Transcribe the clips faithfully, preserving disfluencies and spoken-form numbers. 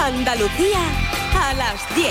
Andalucía a las diez.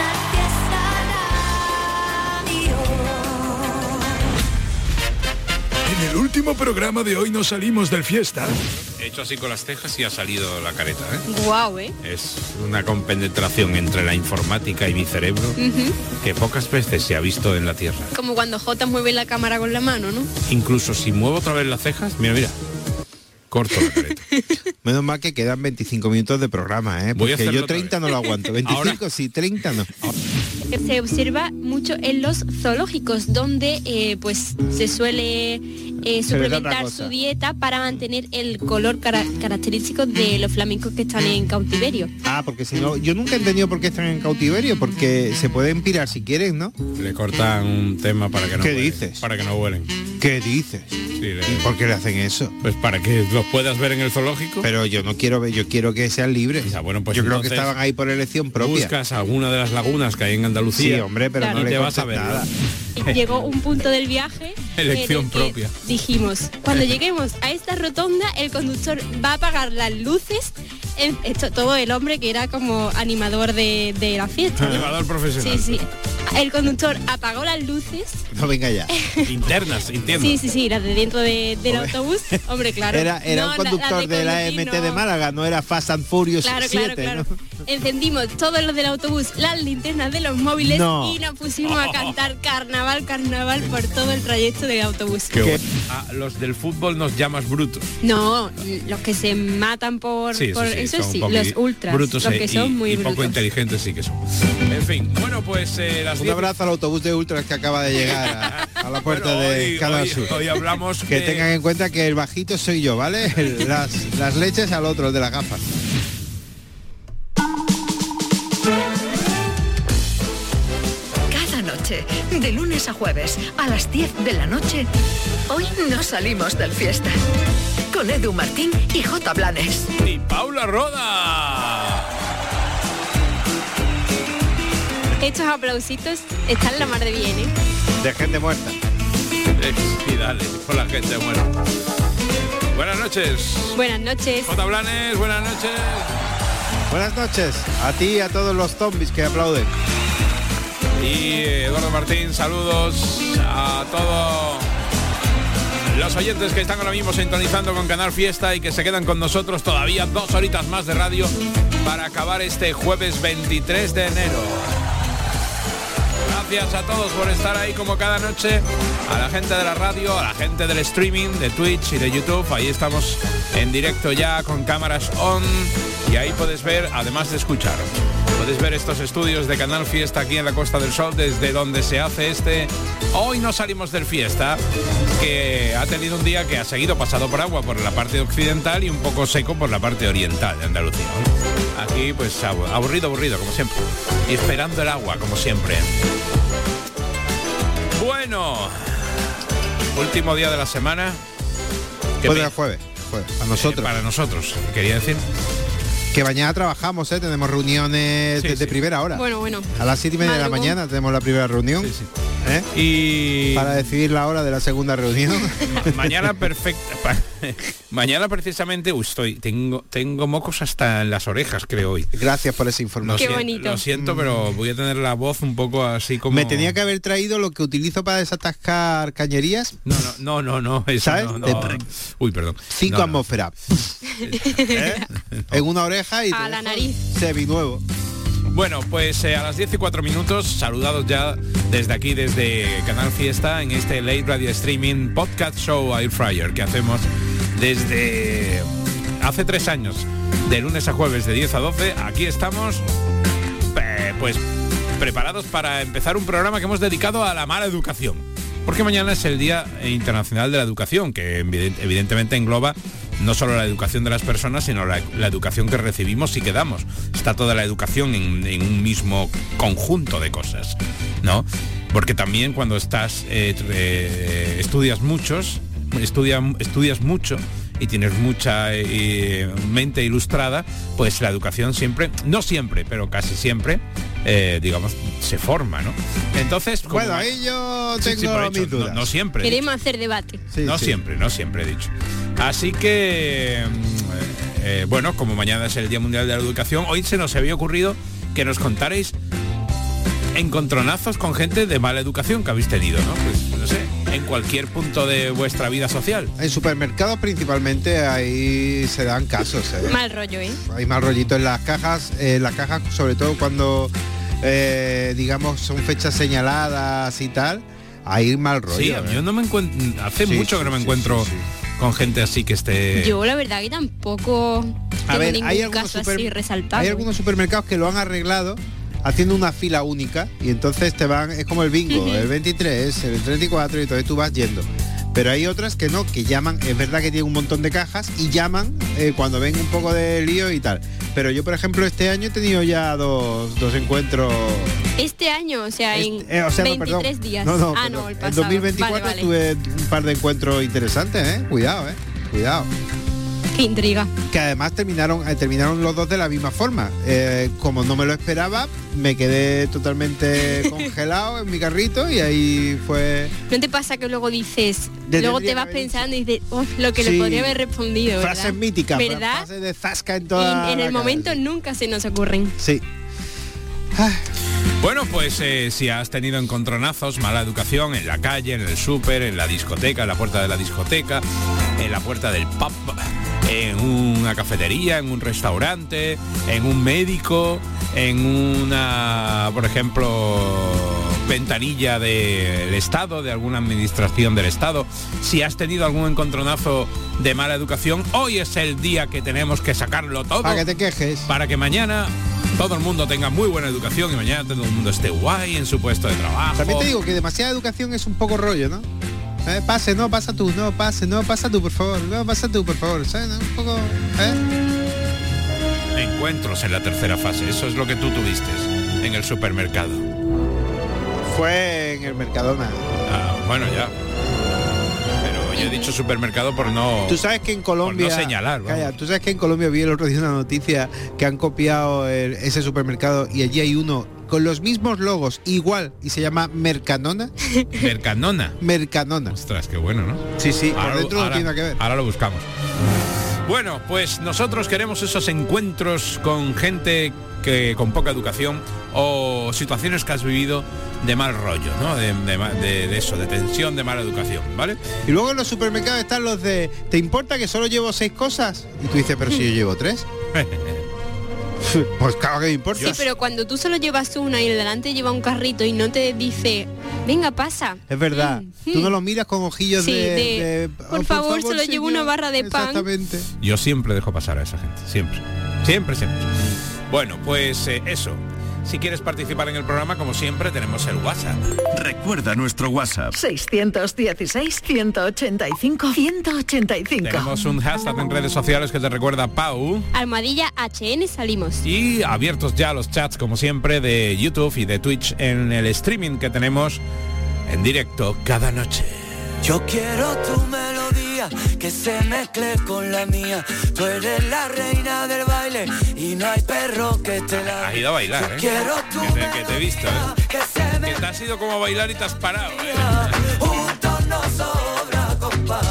En el último programa de hoy nos salimos del fiesta. He hecho así con las cejas y ha salido la careta, ¿eh? Guau, ¿eh? Es una compenetración entre la informática y mi cerebro uh-huh. que pocas veces se ha visto en la Tierra. Como cuando Jota mueve la cámara con la mano, ¿no? Incluso si muevo otra vez las cejas, mira, mira. Corto la careta. Menos mal que quedan veinticinco minutos de programa, ¿eh? Porque yo treinta no lo aguanto. veinticinco sí, treinta no. Se observa mucho en los zoológicos, donde eh, pues se suele eh, suplementar su dieta para mantener el color cara- característico de los flamencos que están en cautiverio. Ah, porque si no, yo nunca he entendido por qué están en cautiverio, porque se pueden pirar si quieren, ¿no? Le cortan un tema para que no ¿Qué huelen, dices? Para que no huelen. ¿Qué dices? Sí, le... ¿Y por qué le hacen eso? Pues para que los puedas ver en el zoológico. Pero yo no quiero ver, yo quiero que sean libres. Ya, bueno, pues yo creo que estaban ahí por elección propia. Buscas alguna de las lagunas que hay en Andalucía. Sí, hombre, pero claro. no y le te vas a ver nada. Llegó un punto del viaje elección en el que propia. Dijimos, cuando lleguemos a esta rotonda, el conductor va a apagar las luces. En, esto, todo el hombre que era como animador de, de la fiesta. Animador profesional. Sí, sí. El conductor apagó las luces. No, venga ya. Internas, entiendo. Sí, sí, sí, las de dentro de, del hombre. Autobús. Hombre, claro. Era, era no, un conductor la, la de, de la E M T no. de Málaga, no era Fast and Furious claro, siete, claro, claro. ¿no? Encendimos todos los del autobús, las linternas de los móviles no. y nos pusimos a cantar carnaval, carnaval por todo el trayecto del autobús. Qué bueno. A los del fútbol nos llamas brutos. No, los que se matan por, sí, eso por sí, eso sí, poco, los ultras, brutos los que y, son muy y brutos. poco inteligentes sí que son. En fin, bueno, pues eh, las un diez... abrazo al autobús de ultras que acaba de llegar a, a la puerta bueno, de hoy, Canal hoy, Sur. Hoy hablamos que, que tengan en cuenta que el bajito soy yo, ¿vale? El, las, las leches al otro, el de las gafas. Cada noche, de lunes a jueves, a las diez de la noche, hoy nos salimos del fiesta. Con Edu Martín y J. Blanes. Y Paula Roda. Estos aplausitos están la mar de bien, ¿eh? De gente muerta. Y dale, con la gente muerta. Buenas noches. Buenas noches. J. Blanes, buenas noches. Buenas noches a ti y a todos los zombies que aplauden. Y Eduardo Martín, saludos a todos los oyentes que están ahora mismo sintonizando con Canal Fiesta y que se quedan con nosotros todavía dos horitas más de radio para acabar este jueves veintitrés de enero. Gracias a todos por estar ahí como cada noche, a la gente de la radio, a la gente del streaming, de Twitch y de YouTube. Ahí estamos en directo ya con cámaras on y ahí puedes ver, además de escuchar, puedes ver estos estudios de Canal Fiesta aquí en la Costa del Sol, desde donde se hace este Hoy no salimos del fiesta, que ha tenido un día que ha seguido pasado por agua por la parte occidental y un poco seco por la parte oriental de Andalucía. Aquí pues aburrido, aburrido, como siempre. Y esperando el agua, como siempre. Bueno, último día de la semana. Pues el jueves, jueves, a nosotros. Eh, para nosotros, quería decir. Que mañana trabajamos, ¿eh? Tenemos reuniones sí, desde sí. primera hora. Bueno, bueno. A las siete y media de la Madrugón. mañana tenemos la primera reunión. Sí, sí. ¿Eh? Y para decidir la hora de la segunda reunión. Ma- mañana perfecta. Pa- mañana precisamente, uy, estoy, tengo, tengo mocos hasta en las orejas, creo hoy. Gracias por esa información. Qué Lo bonito. Lo siento, pero voy a tener la voz un poco así como. Me tenía que haber traído lo que utilizo para desatascar cañerías. No, no, no, no, no. Eso ¿Sabes? no, no. De- Uy, perdón. Cinco No, no. atmósferas. ¿Eh? En una oreja y A te la dejo nariz. seminuevo. Bueno, pues eh, a las diez y cuatro minutos, saludados ya desde aquí, desde Canal Fiesta, en este Late Radio Streaming Podcast Show Air Fryer que hacemos desde hace tres años, de lunes a jueves de diez a doce. Aquí estamos, eh, pues, preparados para empezar un programa que hemos dedicado a la mala educación. Porque mañana es el Día Internacional de la Educación, que evidentemente engloba no solo la educación de las personas, sino la, la educación que recibimos y que damos. Está toda la educación en, en un mismo conjunto de cosas, ¿no? Porque también cuando estás, eh, eh, estudias muchos, estudia, estudias mucho y tienes mucha eh, mente ilustrada, pues la educación siempre, no siempre, pero casi siempre, eh, digamos, se forma, ¿no? Entonces, como Bueno, ma- ahí yo Sí, tengo sí, por mis hecho, dudas. no, no siempre. he Queremos hacer debate. Sí, no sí. siempre, no siempre he dicho. Así que eh, bueno, como mañana es el Día Mundial de la Educación, hoy se nos había ocurrido que nos contarais encontronazos con gente de mala educación que habéis tenido, ¿no? Pues no sé, en cualquier punto de vuestra vida social. En supermercados principalmente ahí se dan casos, ¿eh? Mal rollo, ¿eh? Hay mal rollito en las cajas, en las cajas sobre todo cuando eh, digamos son fechas señaladas y tal, hay mal rollo. Sí, ¿eh? yo no me encuentro, hace sí, mucho sí, que no me sí, encuentro sí, sí. con gente así que esté... Yo la verdad que tampoco A tengo ver, ningún hay algunos, caso super- así resaltado. hay algunos supermercados que lo han arreglado haciendo una fila única y entonces te van, es como el bingo, el veintitrés, el treinta y cuatro y entonces tú vas yendo. Pero hay otras que no, que llaman, es verdad que tienen un montón de cajas y llaman eh, cuando ven un poco de lío y tal. Pero yo, por ejemplo, este año he tenido ya dos, dos encuentros... Este año, o sea, en Este- eh, o sea, no, veintitrés perdón. días. No, no, ah, perdón. no, el En pasado. dos mil veinticuatro Vale, vale. tuve un par de encuentros interesantes, ¿eh? Cuidado, ¿eh? Cuidado. Qué intriga. Que además terminaron eh, terminaron los dos de la misma forma. Eh, como no me lo esperaba, me quedé totalmente congelado en mi carrito y ahí fue... ¿No te pasa que luego dices, De luego tendría te vas que haber pensando y dices, "Uf, lo que Sí. le podría haber respondido, ¿verdad?" Frases míticas, ¿verdad? frases de zasca en Y toda en la el momento calle. nunca se nos ocurren. Sí. Bueno, pues eh, si has tenido encontronazos, mala educación en la calle, en el súper, en la discoteca, en la puerta de la discoteca, en la puerta del pub, en una cafetería, en un restaurante, en un médico, en una, por ejemplo, ventanilla del Estado, de alguna administración del Estado, si has tenido algún encontronazo de mala educación, hoy es el día que tenemos que sacarlo todo. Para que te quejes. Para que mañana todo el mundo tenga muy buena educación y mañana todo el mundo esté guay en su puesto de trabajo. También te digo que demasiada educación es un poco rollo, ¿no? Eh, pase, no, pasa tú, no, pase, no, pasa tú, por favor, no, pasa tú, por favor, ¿sabes? Un poco, ¿eh? Encuentros en la tercera fase, eso es lo que tú tuviste en el supermercado. Fue en el Mercadona. Ah, bueno, ya. Pero yo he dicho supermercado por no... Tú sabes que en Colombia... Por no señalar, vamos. Calla, tú sabes que en Colombia vi el otro día una noticia que han copiado el- ese supermercado y allí hay uno con los mismos logos, igual, y se llama Mercanona. Mercanona. Mercanona. Ostras, qué bueno, ¿no? Sí, sí, por Ahora, dentro no ahora- tiene nada que ver. ahora lo buscamos. Bueno, pues nosotros queremos esos encuentros con gente que con poca educación o situaciones que has vivido de mal rollo, ¿no? De, de ma- de- de eso, de tensión, de mala educación, ¿vale? Y luego en los supermercados están los de, ¿te importa que solo llevo seis cosas? Y tú dices, pero si yo llevo tres. Pues claro que me importa. Sí, pero cuando tú solo llevas una y el delante lleva un carrito y no te dice, venga, pasa. Es verdad. Mm, Tú mm. no lo miras con ojillos Sí, de, de, de, por "Oh, favor, solo llevo una barra de pan". Exactamente. Yo siempre dejo pasar a esa gente, siempre. Siempre, siempre. Bueno, pues eh, eso. Si quieres participar en el programa, como siempre, tenemos el WhatsApp. Recuerda nuestro WhatsApp. seiscientos dieciséis, ciento ochenta y cinco, ciento ochenta y cinco. Tenemos un hashtag en redes sociales que te recuerda Pau. Almohadilla H N salimos. Y abiertos ya los chats, como siempre, de YouTube y de Twitch en el streaming que tenemos en directo cada noche. Yo quiero tu melodía, que se mezcle con la mía. Tú eres la reina del baile y no hay perro que te la... Has ido a bailar, ¿eh? Quiero tu Que te, que te he visto, ¿eh? que se me... Que te has ido como a bailar y te has parado, ¿eh? Juntos nos sobra compás.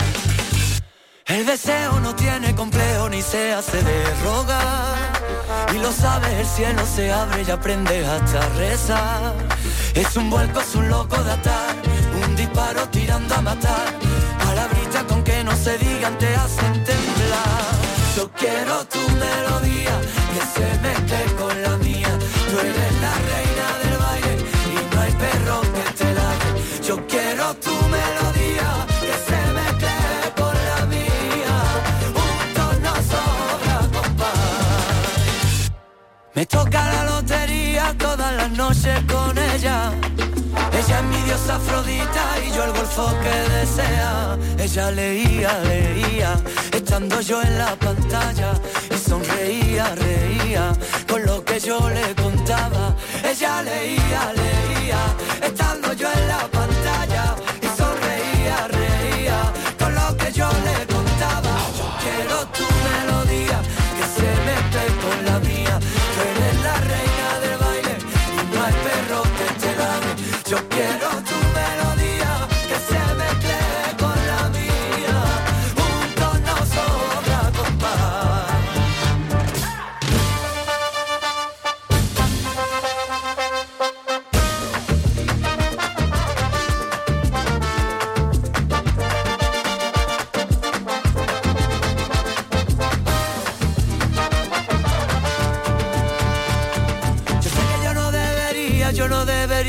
El deseo no tiene complejo ni se hace de rogar. Y lo sabes, el cielo se abre y aprendes hasta rezar. Es un vuelco, es un loco de atar, un disparo tirando a matar. Palabritas con que no se digan te hacen temblar. Yo quiero tu melodía, que se mezcle con la mía. Tú eres la reina del baile y no hay perro que te laje. Yo quiero tu melodía, que se mezcle con la mía. Juntos nos sobra compás. Me toca la lotería todas las noches con ella. Ella es mi diosa Afrodita y yo el golfo que desea. Ella leía, leía, estando yo en la pantalla. Y sonreía, reía, con lo que yo le contaba. Ella leía, leía, estando yo en la pantalla. Y sonreía, reía, con lo que yo le contaba. Quiero tu melodía, que se mezcle con la mía. Tú eres la reina del baile y no hay perro que te lave. Yo quiero tu melodía, que se mezcle con la mía. Juntos nos sobra compás.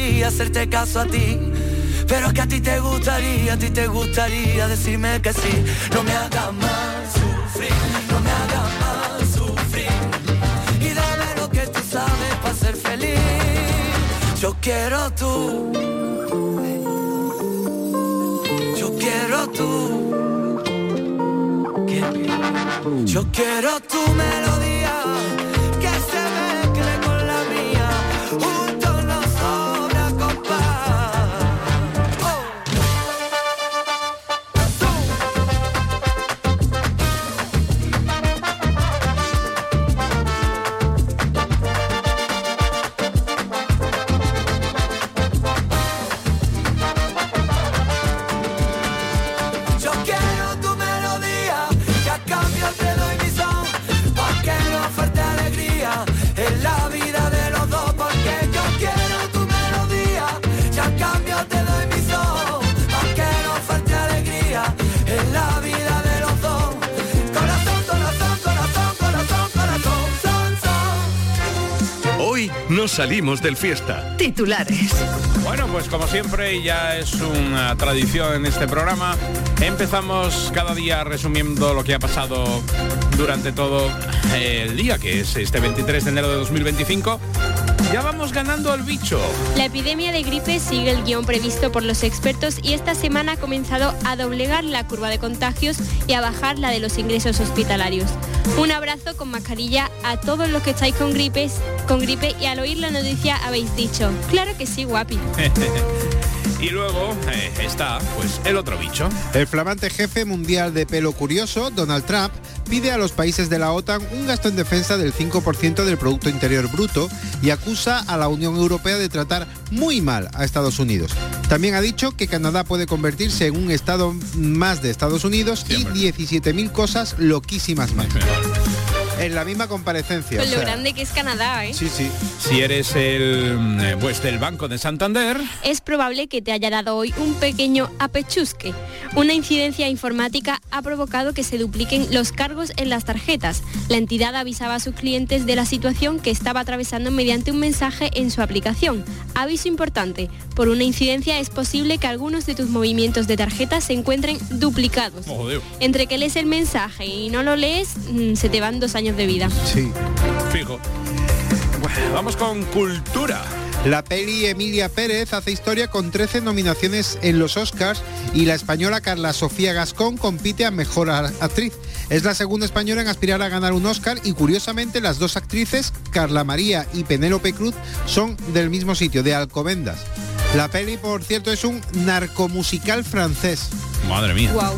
gustaría hacerte caso a ti, pero es que a ti te gustaría, a ti te gustaría decirme que sí. No me hagas más sufrir, no me hagas más sufrir, y dame lo que tú sabes para ser feliz. Yo quiero tú, yo quiero tú, yo quiero tu melodía, que se mezcle con la mía, juntos nos sobra compás. Oh. Yo quiero tu melodía, que a cambio te doy mi son, pa' que no falte alegría en la vida de los dos, porque yo quiero tu melodía, que a cambio te doy mi son, pa' que no falte alegría en la vida de los dos. Corazón, corazón, corazón, corazón, corazón, son, son. Hoy nos salimos del fiesta. Titulares. Bueno, pues como siempre, ya es una tradición en este programa. Empezamos cada día resumiendo lo que ha pasado durante todo el día, que es este veintitrés de enero de dos mil veinticinco. Ya vamos ganando al bicho. La epidemia de gripe sigue el guión previsto por los expertos y esta semana ha comenzado a doblegar la curva de contagios y a bajar la de los ingresos hospitalarios. Un abrazo con mascarilla a todos los que estáis con gripes, con gripe, y al oír la noticia habéis dicho, claro que sí, guapi. Y luego eh, está, pues, el otro bicho. El flamante jefe mundial de pelo curioso, Donald Trump, pide a los países de la OTAN un gasto en defensa del cinco por ciento del Producto Interior Bruto y acusa a la Unión Europea de tratar muy mal a Estados Unidos. También ha dicho que Canadá puede convertirse en un estado más de Estados Unidos y diecisiete mil cosas loquísimas más. En la misma comparecencia. Con o lo sea, grande que es Canadá, ¿eh? Sí, sí. Si eres el eh, pues del Banco de Santander, es probable que te haya dado hoy un pequeño apechusque. Una incidencia informática ha provocado que se dupliquen los cargos en las tarjetas. La entidad avisaba a sus clientes de la situación que estaba atravesando mediante un mensaje en su aplicación. Aviso importante, por una incidencia es posible que algunos de tus movimientos de tarjeta se encuentren duplicados. oh, Dios, Entre que lees el mensaje y no lo lees, mm, se te van dos años de vida. Sí. fijo. Bueno, vamos con cultura. La peli Emilia Pérez hace historia con trece nominaciones en los Oscars y la española Carla Sofía Gascón compite a Mejor Actriz. Es la segunda española en aspirar a ganar un Oscar y curiosamente las dos actrices, Carla María y Penélope Cruz, son del mismo sitio, de Alcobendas. La peli, por cierto, es un narcomusical francés. Madre mía. Wow.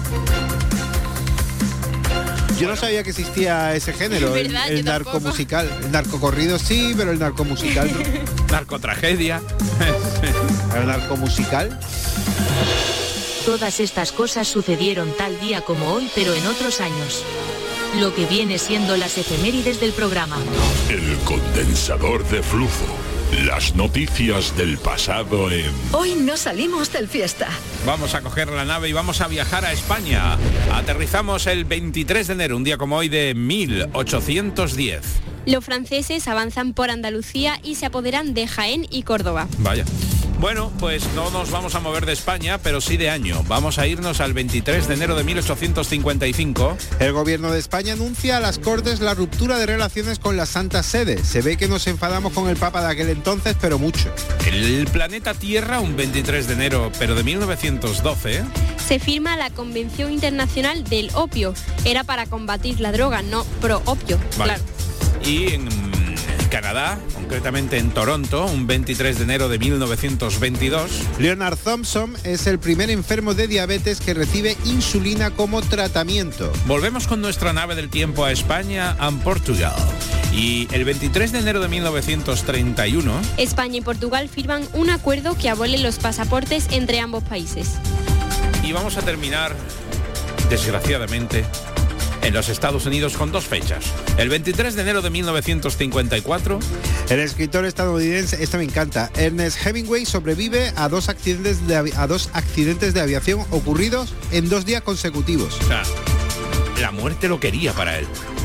Yo no sabía que existía ese género, Es verdad, el, el yo tampoco. narcomusical. El narcocorrido sí, pero el narcomusical no. Narcotragedia. ¿El narcomusical? Todas estas cosas sucedieron tal día como hoy, pero en otros años. Lo que viene siendo las efemérides del programa. El condensador de flujo. Las noticias del pasado en... Hoy no salimos del fiesta. Vamos a coger la nave y vamos a viajar a España. Aterrizamos el veintitrés de enero, un día como hoy de mil ochocientos diez. Los franceses avanzan por Andalucía y se apoderan de Jaén y Córdoba. Vaya. Bueno, pues no nos vamos a mover de España, pero sí de año. Vamos a irnos al veintitrés de enero de mil ochocientos cincuenta y cinco. El gobierno de España anuncia a las Cortes la ruptura de relaciones con la Santa Sede. Se ve que nos enfadamos con el Papa de aquel entonces, pero mucho. El planeta Tierra, un veintitrés de enero, pero de mil novecientos doce. Se firma la Convención Internacional del Opio. Era para combatir la droga, no pro opio. Vale. Claro. Y en Canadá, concretamente en Toronto, un veintitrés de enero de mil novecientos veintidós. Leonard Thompson es el primer enfermo de diabetes que recibe insulina como tratamiento. Volvemos con nuestra nave del tiempo a España and Portugal. Y el veintitrés de enero de mil novecientos treinta y uno... España y Portugal firman un acuerdo que abole los pasaportes entre ambos países. Y vamos a terminar, desgraciadamente, en los Estados Unidos con dos fechas. El veintitrés de enero de mil novecientos cincuenta y cuatro. El escritor estadounidense, esto me encanta, Ernest Hemingway sobrevive a dos accidentes de, avi- a dos accidentes de aviación ocurridos en dos días consecutivos. O sea, la muerte lo quería para él.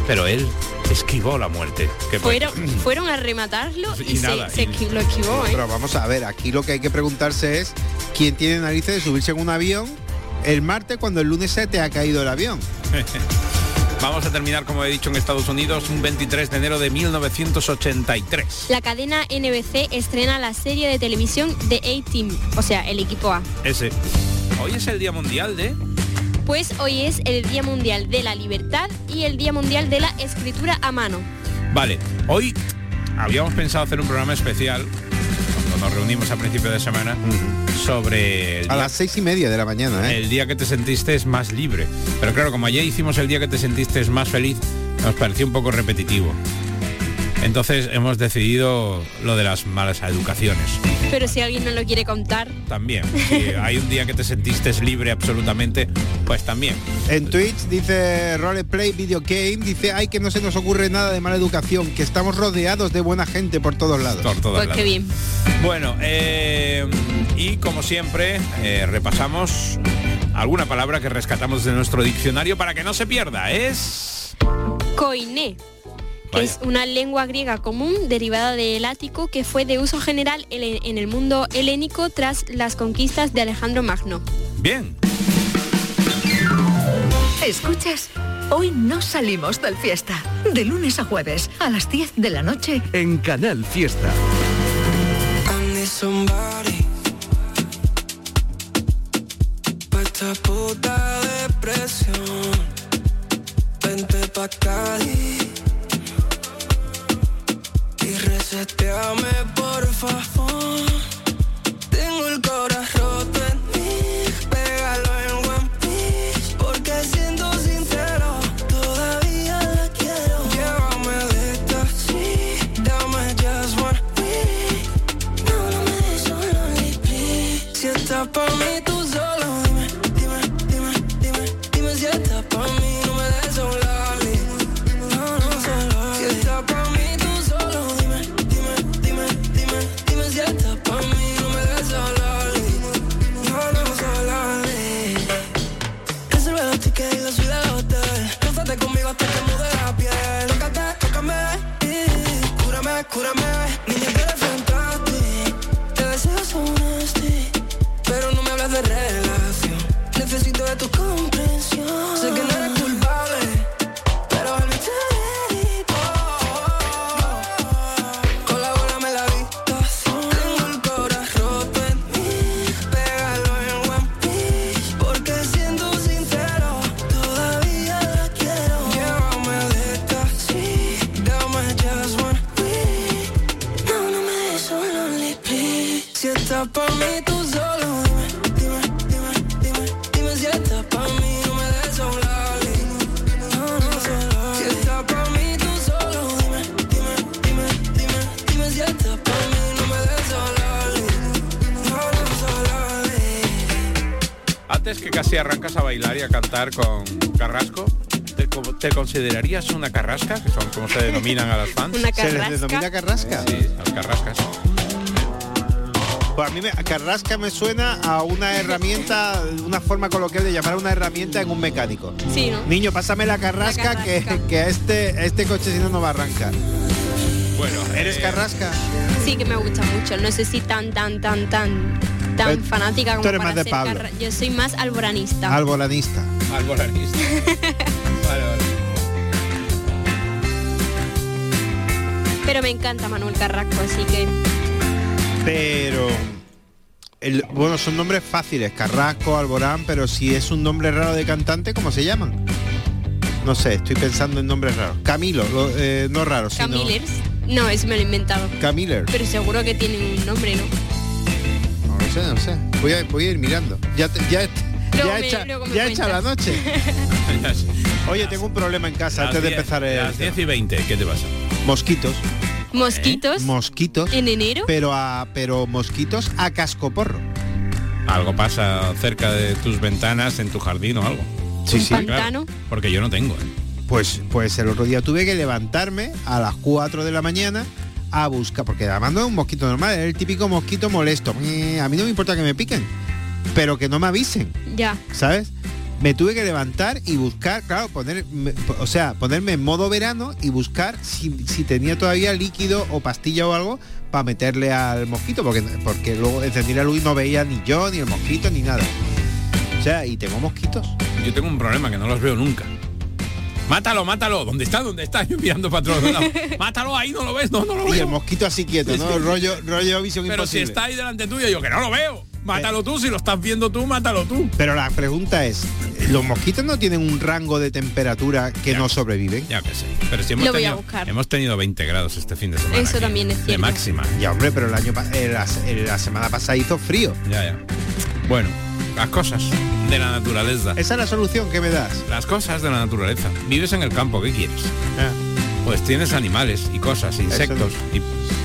pero él esquivó la muerte. Que fueron, fueron a rematarlo y, y nada, se, se esqui- lo esquivó. ¿eh? Pero vamos a ver, aquí lo que hay que preguntarse es quién tiene narices de subirse en un avión el martes cuando el lunes se te ha caído el avión. Vamos a terminar, como he dicho, en Estados Unidos, un veintitrés de enero de mil novecientos ochenta y tres. La cadena N B C estrena la serie de televisión The A-Team, o sea, el equipo A. Ese. Hoy es el Día Mundial de... Pues hoy es el Día Mundial de la Libertad y el Día Mundial de la Escritura a Mano. Vale, hoy habíamos pensado hacer un programa especial, cuando nos reunimos a principio de semana, uh-huh. sobre... El a día, las seis y media de la mañana, ¿eh? El día que te sentiste más libre. Pero claro, como ayer hicimos el día que te sentiste más feliz, nos pareció un poco repetitivo. Entonces hemos decidido lo de las malas educaciones. Pero si alguien no lo quiere contar... También. Si hay un día que te sentiste libre absolutamente, pues también. En Twitch dice Roleplay Video Game, dice, ay, que no se nos ocurre nada de mala educación, que estamos rodeados de buena gente por todos lados. Por todos pues lados. Qué bien. Bueno, eh, y como siempre, eh, repasamos alguna palabra que rescatamos de nuestro diccionario para que no se pierda. Es... Koiné. Que es una lengua griega común derivada del ático que fue de uso general en el mundo helénico tras las conquistas de Alejandro Magno. Bien. ¿Escuchas? Hoy no salimos del fiesta. De lunes a jueves a las diez de la noche en Canal Fiesta. Esta puta depresión, vente pa' Cali y reseteame por favor. Tengo el corazón roto en mí, pégalo en One Piece, porque siendo sincero, todavía la quiero. Llévame de taxi, dame just one week. No, no me des solo ni please. Si estás pa' mí, tú solo dime, dime, dime, dime, dime si estás pa' mí, no me des solo ni. No, no solo. Si estás pa' mí, conmigo hasta que mude la piel. Tócate, tócame y cúrame, cúrame. Niña, tú eres fantástico. Te deseo son nasty, pero no me hablas de relación. Necesito de tu comprensión. Sé que no eres culpable, pero al mí te dedico. Colabórame la habitación. Tengo el corazón roto en mí, pégalo en One Piece, porque siendo sincero, todavía la quiero. Llévame de taxi, dame just one week. No, no me des solo ni please. Si estás pa' mí, tú solo dime, dime, dime, dime, dime si estás pa' mí, no me des solo ni. No, no solo. Si estás pa' mí, tú solo dime, dime, dime, dime, dime si estás pa' mí, no me des solo ni. No, no solo ni. Antes que casi arrancas a bailar y a cantar con Carrasco, ¿te, te considerarías una carrasca? Que son como se denominan a las fans. Una ¿Se les carrasca. denomina carrasca? Sí, las carrascas. Pues a mí me, carrasca me suena a una herramienta, una forma coloquial de llamar a una herramienta en un mecánico. Sí, ¿no? Niño, pásame la carrasca, La que, carrasca. que a este, a este coche si no no va a arrancar. Bueno, ¿Eres eh, carrasca? Sí que me gusta mucho. No sé si tan, tan, tan, tan, tan Pero fanática como tú eres para más de ser Pablo. carra- Yo soy más alboranista. Alboranista. alboranista. Vale, vale. Pero me encanta Manuel Carrasco, así que... Pero... El, bueno, son nombres fáciles, Carrasco, Alborán, pero si es un nombre raro de cantante, ¿cómo se llaman? No sé, estoy pensando en nombres raros. Camilo, lo- eh, no raro, sino... Camillers. No, eso me lo he inventado. Camiller. Pero seguro que tienen un nombre, ¿no? No lo sé, no sé. Voy a, voy a ir mirando. Ya, te- ya, Luego ya, me- echa, luego me ya echa la cuentas. noche. Oye, tengo un problema en casa Las antes de diez- empezar el... Las diez y veinte, ¿qué te pasa? Mosquitos. Mosquitos. Mosquitos. ¿En enero? Pero a pero mosquitos a cascoporro. ¿Algo pasa cerca de tus ventanas, en tu jardín o algo? Sí, ¿Un sí. pantano? Porque yo no tengo. ¿eh? Pues, pues el otro día tuve que levantarme a las cuatro de la mañana a buscar, porque además no es un mosquito normal, es el típico mosquito molesto. Eh, A mí no me importa que me piquen, pero que no me avisen, Ya. ¿sabes? me tuve que levantar y buscar, claro, poner, me, o sea, ponerme en modo verano y buscar si, si tenía todavía líquido o pastilla o algo para meterle al mosquito, porque, porque luego encendí la luz y no veía ni yo, ni el mosquito, ni nada. O sea, y tengo mosquitos. Yo tengo un problema, que no los veo nunca. Mátalo, mátalo. ¿Dónde está? ¿Dónde está? Yo mirando para todos lados. Mátalo ahí, no lo ves, no, no lo veo. Y el mosquito así quieto, ¿no? rollo, rollo visión Pero imposible. si está ahí delante tuyo, yo que no lo veo. Mátalo tú, si lo estás viendo tú, mátalo tú. Pero la pregunta es, ¿los mosquitos no tienen un rango de temperatura que ya, no sobreviven? Ya que sé. Pero si hemos, Lo voy tenido, a buscar. hemos tenido veinte grados este fin de semana. Eso aquí, también es cierto. De máxima. Ya, hombre, pero el año pa- eh, la, eh, la semana pasada hizo frío. Ya, ya. Bueno, las cosas de la naturaleza. Esa es la solución que me das. Las cosas de la naturaleza. Vives en el campo, ¿qué quieres? Ah. Pues tienes animales y cosas, insectos y,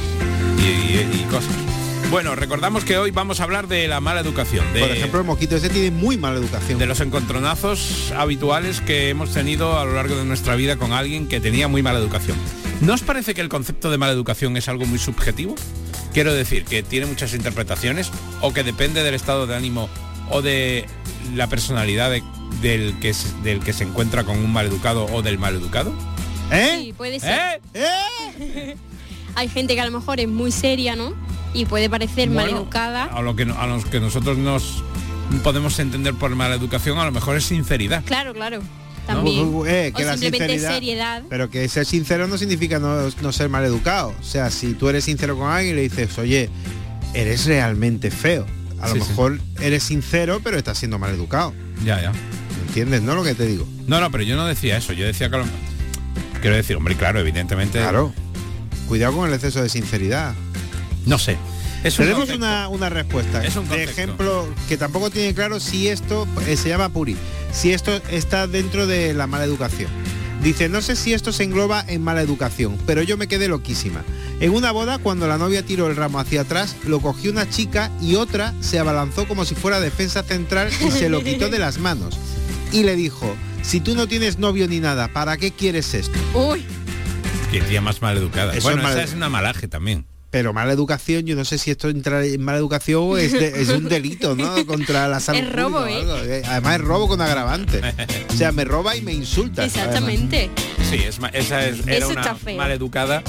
y, y- y cosas. Bueno, recordamos que hoy vamos a hablar de la mala educación. De, Por ejemplo, el mosquito ese tiene muy mala educación. de los encontronazos habituales que hemos tenido a lo largo de nuestra vida con alguien que tenía muy mala educación. ¿No os parece que el concepto de mala educación es algo muy subjetivo? Quiero decir, que tiene muchas interpretaciones o que depende del estado de ánimo o de la personalidad de- del, que, se- del que se encuentra con un mal educado o del mal educado. ¿Eh? Sí, puede ser. ¿Eh? ¿Eh? Hay gente que a lo mejor es muy seria, ¿no? Y puede parecer Bueno, maleducada. A lo que no- a los que nosotros nos podemos entender por mala educación, a lo mejor es sinceridad. Claro, claro. También. Uh, eh, que o la simplemente sinceridad- seriedad. Pero que ser sincero no significa no, no ser mal educado. O sea, si tú eres sincero con alguien y le dices, oye, eres realmente feo. A lo Sí, sí. mejor eres sincero, pero estás siendo mal educado. Ya, ya. ¿Entiendes, no, lo que te digo? No, no, pero yo no decía eso. Yo decía que... lo- Quiero decir, hombre, claro, evidentemente... Claro. Cuidado con el exceso de sinceridad. No sé. Es un Tenemos concepto. una, una respuesta Es un de concepto. ejemplo que tampoco tiene claro si esto eh, se llama Puri, si esto está dentro de la mala educación. Dice, no sé si esto se engloba en mala educación, pero yo me quedé loquísima. En una boda, cuando la novia tiró el ramo hacia atrás, lo cogió una chica y otra se abalanzó como si fuera defensa central y se lo quitó de las manos. Y le dijo, si tú no tienes novio ni nada, ¿para qué quieres esto? Uy, Que tía más mal educada. Eso Bueno, es mal- esa es una malaje también. Pero mala educación, yo no sé si esto entra en mala educación o es, de- es un delito, ¿no? Contra la salud Es robo, pública o ¿eh? algo. Eh, Además es robo con agravante. O sea, me roba y me insulta. exactamente. Sí, es, ma- esa es, era Eso una está feo. mal educada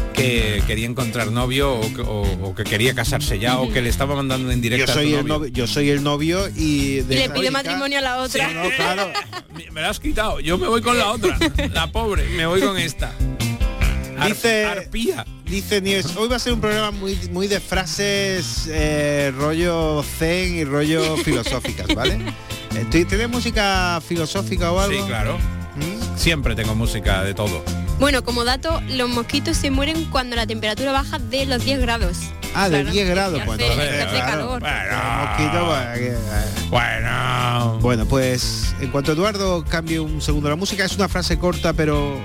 que quería encontrar novio o que, o- o que quería casarse ya o que le estaba mandando en Yo directo soy, a el tu novio. novio, yo soy el novio y... De Y le esa pide chica- matrimonio a la otra. Sí, no, claro. Me- Me la has quitado. Yo me voy con la otra. La pobre. Me voy con esta. Ar- Dice- Arpía. Dice Nieves, hoy va a ser un programa muy, muy de frases eh, rollo zen y rollo filosóficas, ¿vale? Eh, ¿tú- ¿Tienes música filosófica o algo? Sí, claro. ¿Mm? Siempre tengo música de todo. Bueno, como dato, los mosquitos se mueren cuando la temperatura baja de los diez grados. Ah, de Claro, diez que grados. hace- Pues, que entonces, hace claro. calor. El mosquito, pues, eh, Bueno. Bueno, pues en cuanto Eduardo cambie un segundo la música, es una frase corta, pero...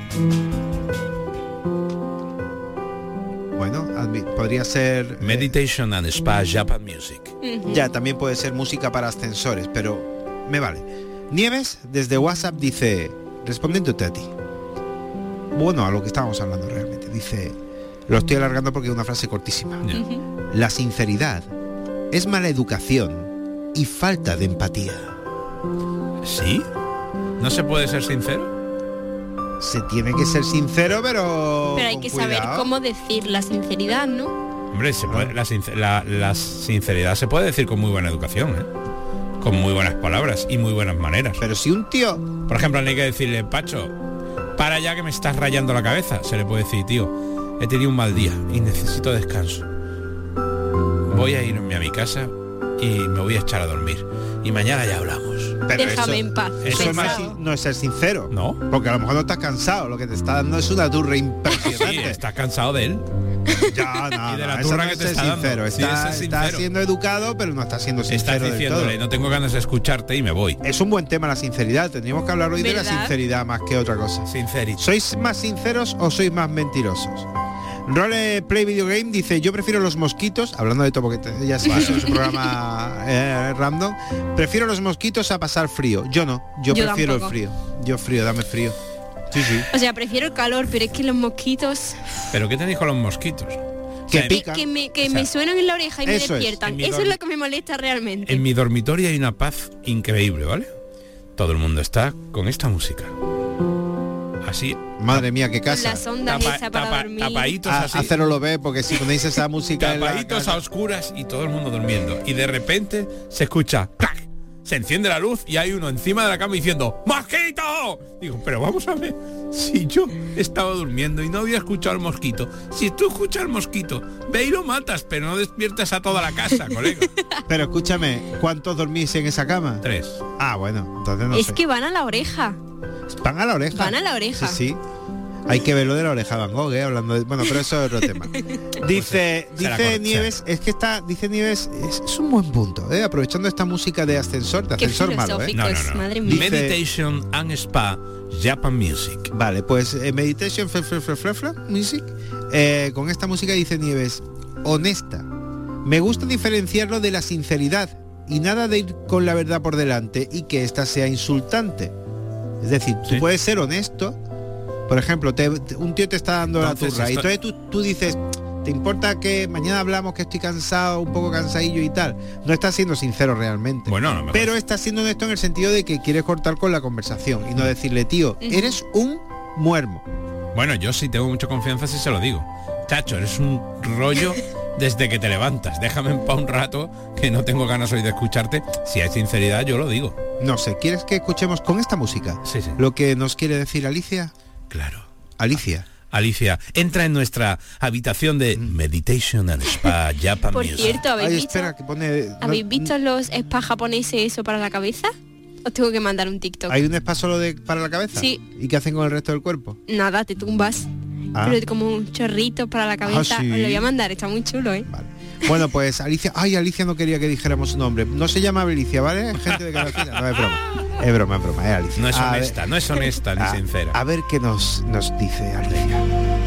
Bueno, admi- podría ser... eh, Meditation and Spa Japan Music. Ujú. ya, también puede ser música para ascensores, pero me vale. Nieves, desde WhatsApp, dice, respondiéndote a ti. Bueno, a lo que estábamos hablando realmente. Dice, lo estoy alargando porque es una frase cortísima. Ya. Ujú. La sinceridad es mala educación y falta de empatía. ¿Sí? ¿No se puede ser sincero? Se tiene que ser sincero, pero... Pero hay con que saber cuidado. cómo decir la sinceridad, ¿no? Hombre, se puede- la, sincer- la- la sinceridad se puede decir con muy buena educación, ¿eh? Con muy buenas palabras y muy buenas maneras. Pero si un tío... Por ejemplo, no hay que decirle, Pacho, para ya que me estás rayando la cabeza. Se le puede decir, tío, he tenido un mal día y necesito descanso. Voy a irme a mi casa y me voy a echar a dormir. Y mañana ya hablamos. Pero Déjame eso- en paz. Eso es más, pesado. no es ser sincero. ¿No? Porque a lo mejor no estás cansado. Lo que te está dando es una turra Sí, impresionante. estás cansado de él. Ya, no, Y de no, la eso turra no que es te ser está dando. sincero. Sí, Está, eso es está sincero. siendo educado, pero no está siendo Estás sincero del diciéndole, todo. no tengo ganas de escucharte y me voy. Es un buen tema la sinceridad. Tendríamos que hablar hoy de la ¿Verdad? sinceridad más que otra cosa. Sincerity. ¿Sois más sinceros o sois más mentirosos? Role Play Video Game dice, yo prefiero los mosquitos, hablando de todo porque te- ya sabes, es un programa eh, random, prefiero los mosquitos a pasar frío. Yo no, yo, Yo prefiero tampoco. el frío. Yo frío, dame frío. Sí, sí. O sea, prefiero el calor, pero es que los mosquitos ¿Pero qué tenéis con los mosquitos? Que O sea, pica. que, que me, que O sea, me suenan en la oreja y me eso es. despiertan. En mi Eso es dorm- lo que me molesta realmente. En mi dormitorio hay una paz increíble, ¿vale? todo el mundo está con esta música. Así, madre mía, qué casa. Las ondas tapa, esa para tapa, dormir. tapaditos A, así. Acero lo ve, porque si ponéis esa música en la Tapaditos casa- a oscuras y todo el mundo durmiendo. Y de repente se escucha ¡clac! Se enciende la luz y hay uno encima de la cama diciendo ¡mosquito! Digo, pero vamos a ver, si yo estaba durmiendo y no había escuchado al mosquito, si tú escuchas al mosquito, ve y lo matas, pero no despiertas a toda la casa, colega. Pero escúchame, ¿cuántos dormís en esa cama? Tres. Ah, bueno, entonces no es sé. que van a la oreja. Van a la oreja. Van a la oreja. Sí, sí. Hay que ver lo de la oreja Van Gogh, ¿eh? Hablando de... Bueno, pero eso es otro tema. Dice, será dice corto, Nieves, es que está, dice Nieves, es, es un buen punto, ¿eh? Aprovechando esta música de ascensor, de Qué ascensor malo, ¿eh? filosóficos, No, no, no. madre mía. Dice- Meditation and Spa, Japan Music. Vale, pues eh, Meditation fla, fla, fla, fla, fla, Music, eh, con esta música dice Nieves, honesta. Me gusta diferenciarlo de la sinceridad y nada de ir con la verdad por delante y que ésta sea insultante. Es decir, tú Sí. puedes ser honesto. Por ejemplo, te- te- un tío te está dando Entonces, la turra y esto- entonces tú, tú dices, ¿te importa que mañana hablamos que estoy cansado, un poco cansadillo y tal? No estás siendo sincero realmente. Bueno, a lo mejor. Pero estás siendo honesto en el sentido de que quieres cortar con la conversación y no decirle, tío, eres un muermo. Bueno, yo sí tengo mucha confianza si se lo digo. Chacho, eres un rollo desde que te levantas. Déjame en paz un rato, que no tengo ganas hoy de escucharte. Si hay sinceridad, yo lo digo. No sé, ¿quieres que escuchemos con esta música Sí, sí. lo que nos quiere decir Alicia? Claro. Alicia. Alicia, entra en nuestra habitación de Meditation and Spa Japan Por Music. cierto, ¿habéis Ay, visto, espera, que pone... ¿habéis no- visto los spas japoneses eso para la cabeza? Os tengo que mandar un TikTok. ¿Hay un spa solo de, para la cabeza? Sí. ¿Y qué hacen con el resto del cuerpo? Nada, te tumbas. Ah. Pero como un chorrito para la cabeza. ¿sí? Os lo voy a mandar, está muy chulo, ¿eh? Vale. Bueno, pues Alicia... Ay, Alicia no quería que dijéramos su nombre. No se llama Alicia, ¿vale? Gente de Canacina. No, es broma. Es broma, es broma, es Alicia. No es A ver- honesta, no es honesta ni a- sincera. A ver qué nos, nos dice Alicia.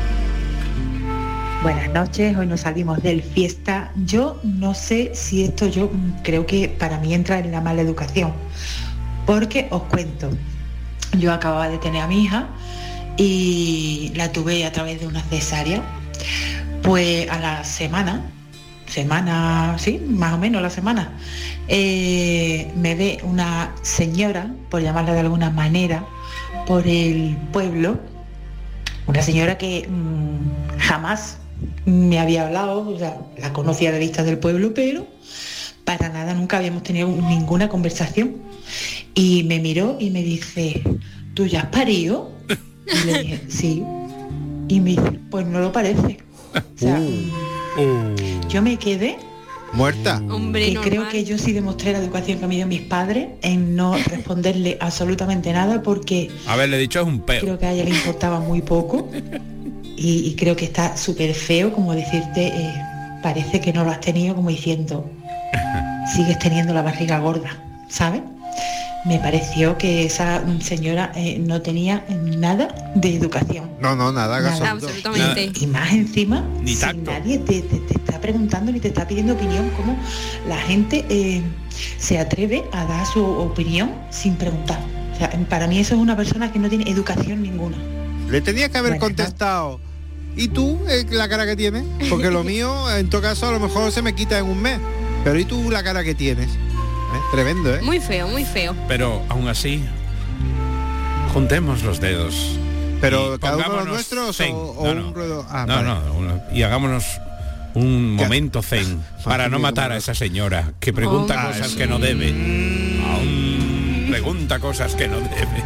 Buenas noches, hoy nos salimos del fiesta. Yo no sé si esto, yo mm, creo que para mí entra en la mala educación, porque os cuento, yo acababa de tener a mi hija y la tuve a través de una cesárea. Pues a la semana, semana, sí, más o menos la semana, eh, me ve una señora, por llamarla de alguna manera, por el pueblo, una señora que mmm, jamás me había hablado, o sea, la conocía de vista del pueblo, pero para nada nunca habíamos tenido ninguna conversación. Y me miró y me dice, ¿tú ya has parido? Y le dije, sí. Y me dice, pues no lo parece. O sea, Uh. yo me quedé ¿Muerta? Hombre, que normal. creo que yo sí demostré la educación que me dio mis padres en no responderle absolutamente nada, porque Haberle dicho es un peo. creo que a ella le importaba muy poco y, y creo que está súper feo como decirte, eh, parece que no lo has tenido, como diciendo, sigues teniendo la barriga gorda, ¿sabes? Me pareció que esa señora eh, no tenía nada de educación. No, no, nada, Nada, absoluto. absolutamente. Y más encima, Ni si tacto. nadie te, te- te está preguntando ni te está pidiendo opinión, cómo la gente eh, se atreve a dar su opinión sin preguntar. O sea, para mí eso es una persona que no tiene educación ninguna. Le tenías que haber Bueno, contestado. ¿Y tú, eh, la cara que tienes? Porque lo mío, en todo caso, a lo mejor se me quita en un mes. Pero ¿y tú la cara que tienes? ¿Eh? Tremendo, ¿eh? Muy feo, muy feo. Pero aún así, juntemos los dedos. Pero y cada uno de los pongámonos nuestros zen. o, o No, un no. ruedo... Ah, no, vale. no, uno- y hagámonos un Ya. momento zen para no matar a esa señora que pregunta Oh, cosas sí. que no debe. Aún pregunta cosas que no debe.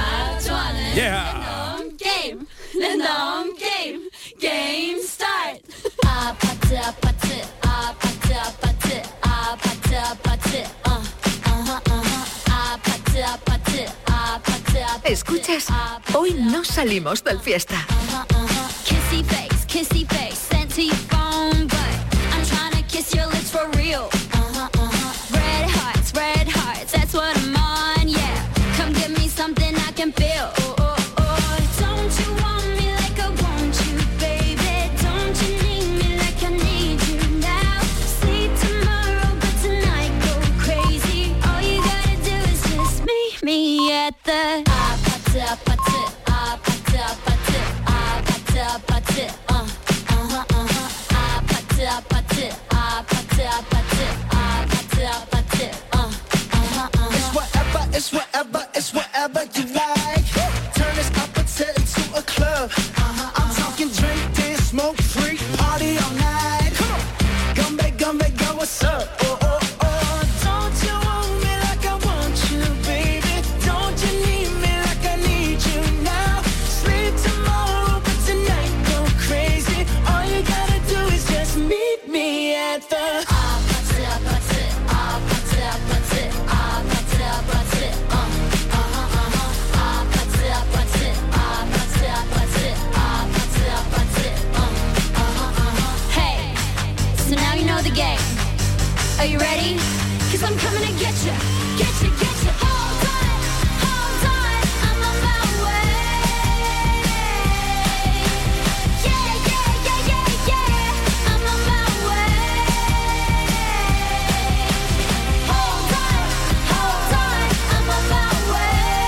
Yeah. Game, random game, game start. Escuchas, hoy no salimos del fiesta. Kissy face, kissy face, sent to your phone, but I'm trying to kiss your lips for real. Red hearts, red hearts, that's what I'm on, yeah. Come give me something I can feel. Oh, oh, oh. Don't you want me like I want you, baby? Don't you need me like I need you now? Sleep tomorrow, but tonight go crazy. All you gotta do is just meet me at the Are you ready? Cause I'm coming to get you, get you, get you. Hold on, hold on, I'm on my way. Yeah, yeah, yeah, yeah, yeah, I'm on my way. Hold on, hold on, I'm on my way.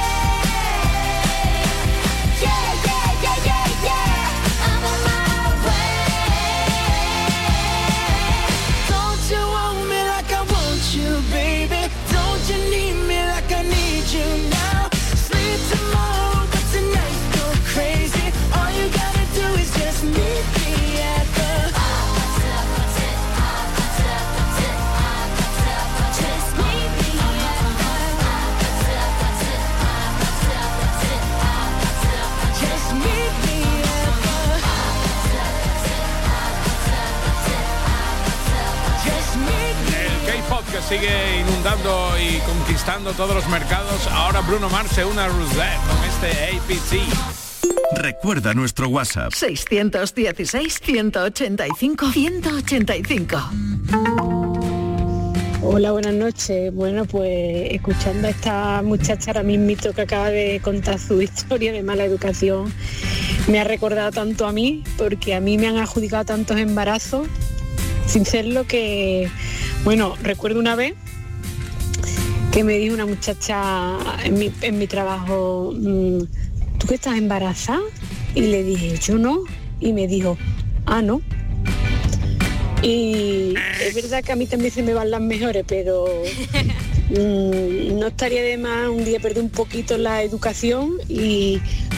Yeah, yeah, yeah, yeah, yeah, I'm on my way. Don't you want me like I want you, baby? Don't you need me like I need you now? Sleep tomorrow, but tonight go crazy. All you gotta do is just meet me at the just meet me just meet me just meet me. El K-pop que sigue inundando y conquistando todos los mercados. Ahora Bruno Mars se une a Roosevelt con este A P T. Recuerda nuestro WhatsApp. seiscientos dieciséis, ciento ochenta y cinco, ciento ochenta y cinco. Hola, buenas noches. Bueno, pues escuchando a esta muchacha ahora mismito que acaba de contar su historia de mala educación, me ha recordado tanto a mí, porque a mí me han adjudicado tantos embarazos sin serlo que, bueno, recuerdo una vez que me dijo una muchacha en mi, en mi trabajo, ¿tú que estás embarazada? Y le dije, yo no. Y me dijo, ah, no. Y es verdad que a mí también se me van las mejores, pero mmm, no estaría de más un día perder un poquito la educación y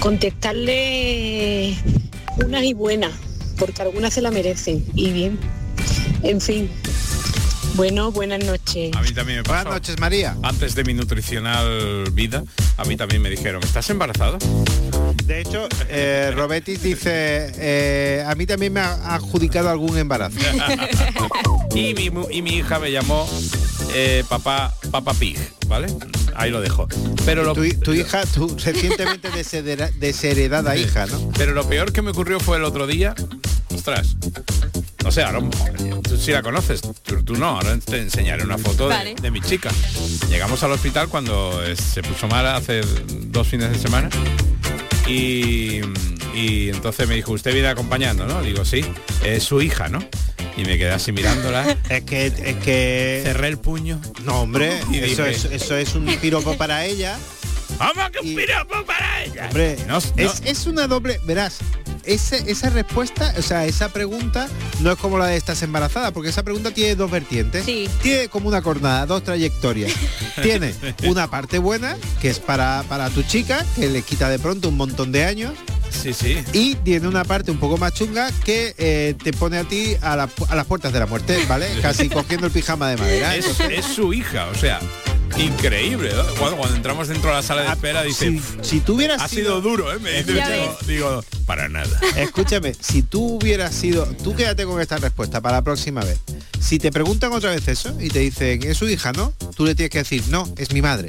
contestarle unas y buenas, porque algunas se la merecen. Y bien, en fin. Bueno, buenas noches. A mí también me pasó. Buenas noches, María. Antes de mi nutricional vida, a mí también me dijeron, ¿estás embarazado? De hecho, eh, Robetis dice, eh, a mí también me ha adjudicado algún embarazo. y, mi, y mi hija me llamó eh, papá, papá pig, ¿vale? Ahí lo dejo. Pero lo, tu, tu hija, tu recientemente desheredada, desheredada hija, ¿no? Pero lo peor que me ocurrió fue el otro día, ostras, no sé, ahora tú sí la conoces, tú, tú no, ahora te enseñaré una foto de, vale. de mi chica. Llegamos al hospital cuando eh, se puso mala hace dos fines de semana y, y entonces me dijo, usted viene acompañando, ¿no? Digo, sí, es su hija, ¿no? Y me quedé así mirándola. Es que, es que... Cerré el puño. No, hombre, y eso, dije, es, eso es un piropo para ella. ¡Vamos, que un Y- piropo para ella! Hombre, No, no. Es, es una doble... Verás, ese, esa respuesta, o sea, esa pregunta no es como la de estás embarazada, porque esa pregunta tiene dos vertientes. Sí. Tiene como una cornada, dos trayectorias. Tiene una parte buena, que es para, para tu chica, que le quita de pronto un montón de años. Sí, sí. Y tiene una parte un poco más chunga que eh, te pone a ti a, la- a las puertas de la muerte, ¿vale? Casi cogiendo el pijama de madera. Es, Entonces, es su hija, o sea, increíble, ¿no? Cuando, cuando entramos dentro de la sala de espera dice, si, si tú hubieras ha sido duro, ¿eh? Me dice, Ya digo, digo, para nada. Escúchame, si tú hubieras sido... Tú quédate con esta respuesta para la próxima vez. Si te preguntan otra vez eso y te dicen, ¿es su hija, no? Tú le tienes que decir, no, es mi madre.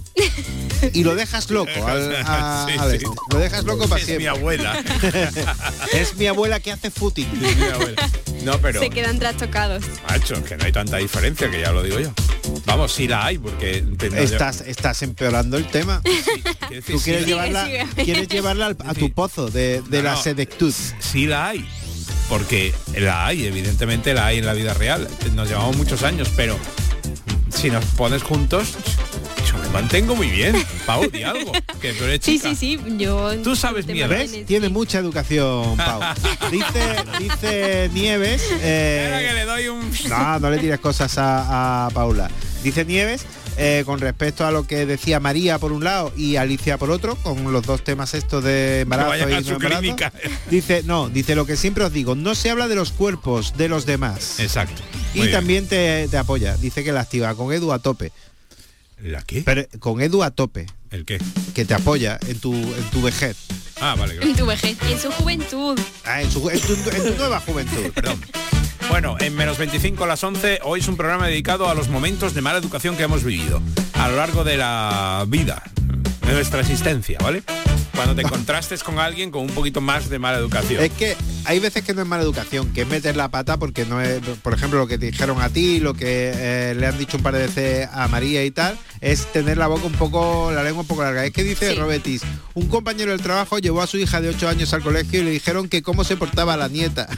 Y lo dejas loco al, a- Sí, al sí. este. Lo dejas loco para Es siempre. mi abuela. Es mi abuela que hace footing. Es mi abuela. No, pero, Se quedan trastocados. macho, que no hay tanta diferencia, que ya lo digo yo. Vamos, sí la hay, porque... entiendo yo- Estás, estás empeorando el tema. quiero decir, Tú sí quieres la- llevarla, sigue. quieres llevarla al- a tu pozo de, de No, la no. sedectud. Sí la hay, porque la hay, evidentemente la hay en la vida real. Nos llevamos muchos años, pero si nos pones juntos, yo me mantengo muy bien. Pau, di algo, que tú eres Sí, chica. sí, sí. Yo. Tú sabes te mierda. ¿Ves? mantienes, Tiene sí. mucha educación, Pau. Dice, dice Nieves... eh, Venga, que le doy un... No, no le tires cosas a, a Paula. Dice Nieves, eh, con respecto a lo que decía María por un lado y Alicia por otro, con los dos temas estos de embarazo vayan y a no su embarazo. clínica. Dice, no, dice lo que siempre os digo, no se habla de los cuerpos de los demás. Exacto. Y Muy bien. también te, te apoya, dice que la activa con Edu a tope. ¿La qué? Pero con Edu a tope, ¿El qué? que te apoya en tu, en tu vejez. Ah, vale, En gracias. tu vejez. Y en su juventud. Ah, en, su- en tu, en tu nueva juventud. Perdón. Bueno, en menos veinticinco a las once, hoy es un programa dedicado a los momentos de mala educación que hemos vivido a lo largo de la vida, de nuestra existencia, ¿vale? Cuando te contrastes con alguien con un poquito más de mala educación. Es que hay veces que no es mala educación, que es meter la pata porque no es, por ejemplo, lo que te dijeron a ti, lo que eh, le han dicho un par de veces a María y tal, es tener la boca un poco, la lengua un poco larga. Es que dice sí. Robetis, un compañero del trabajo llevó a su hija de ocho años al colegio y le dijeron que cómo se portaba la nieta.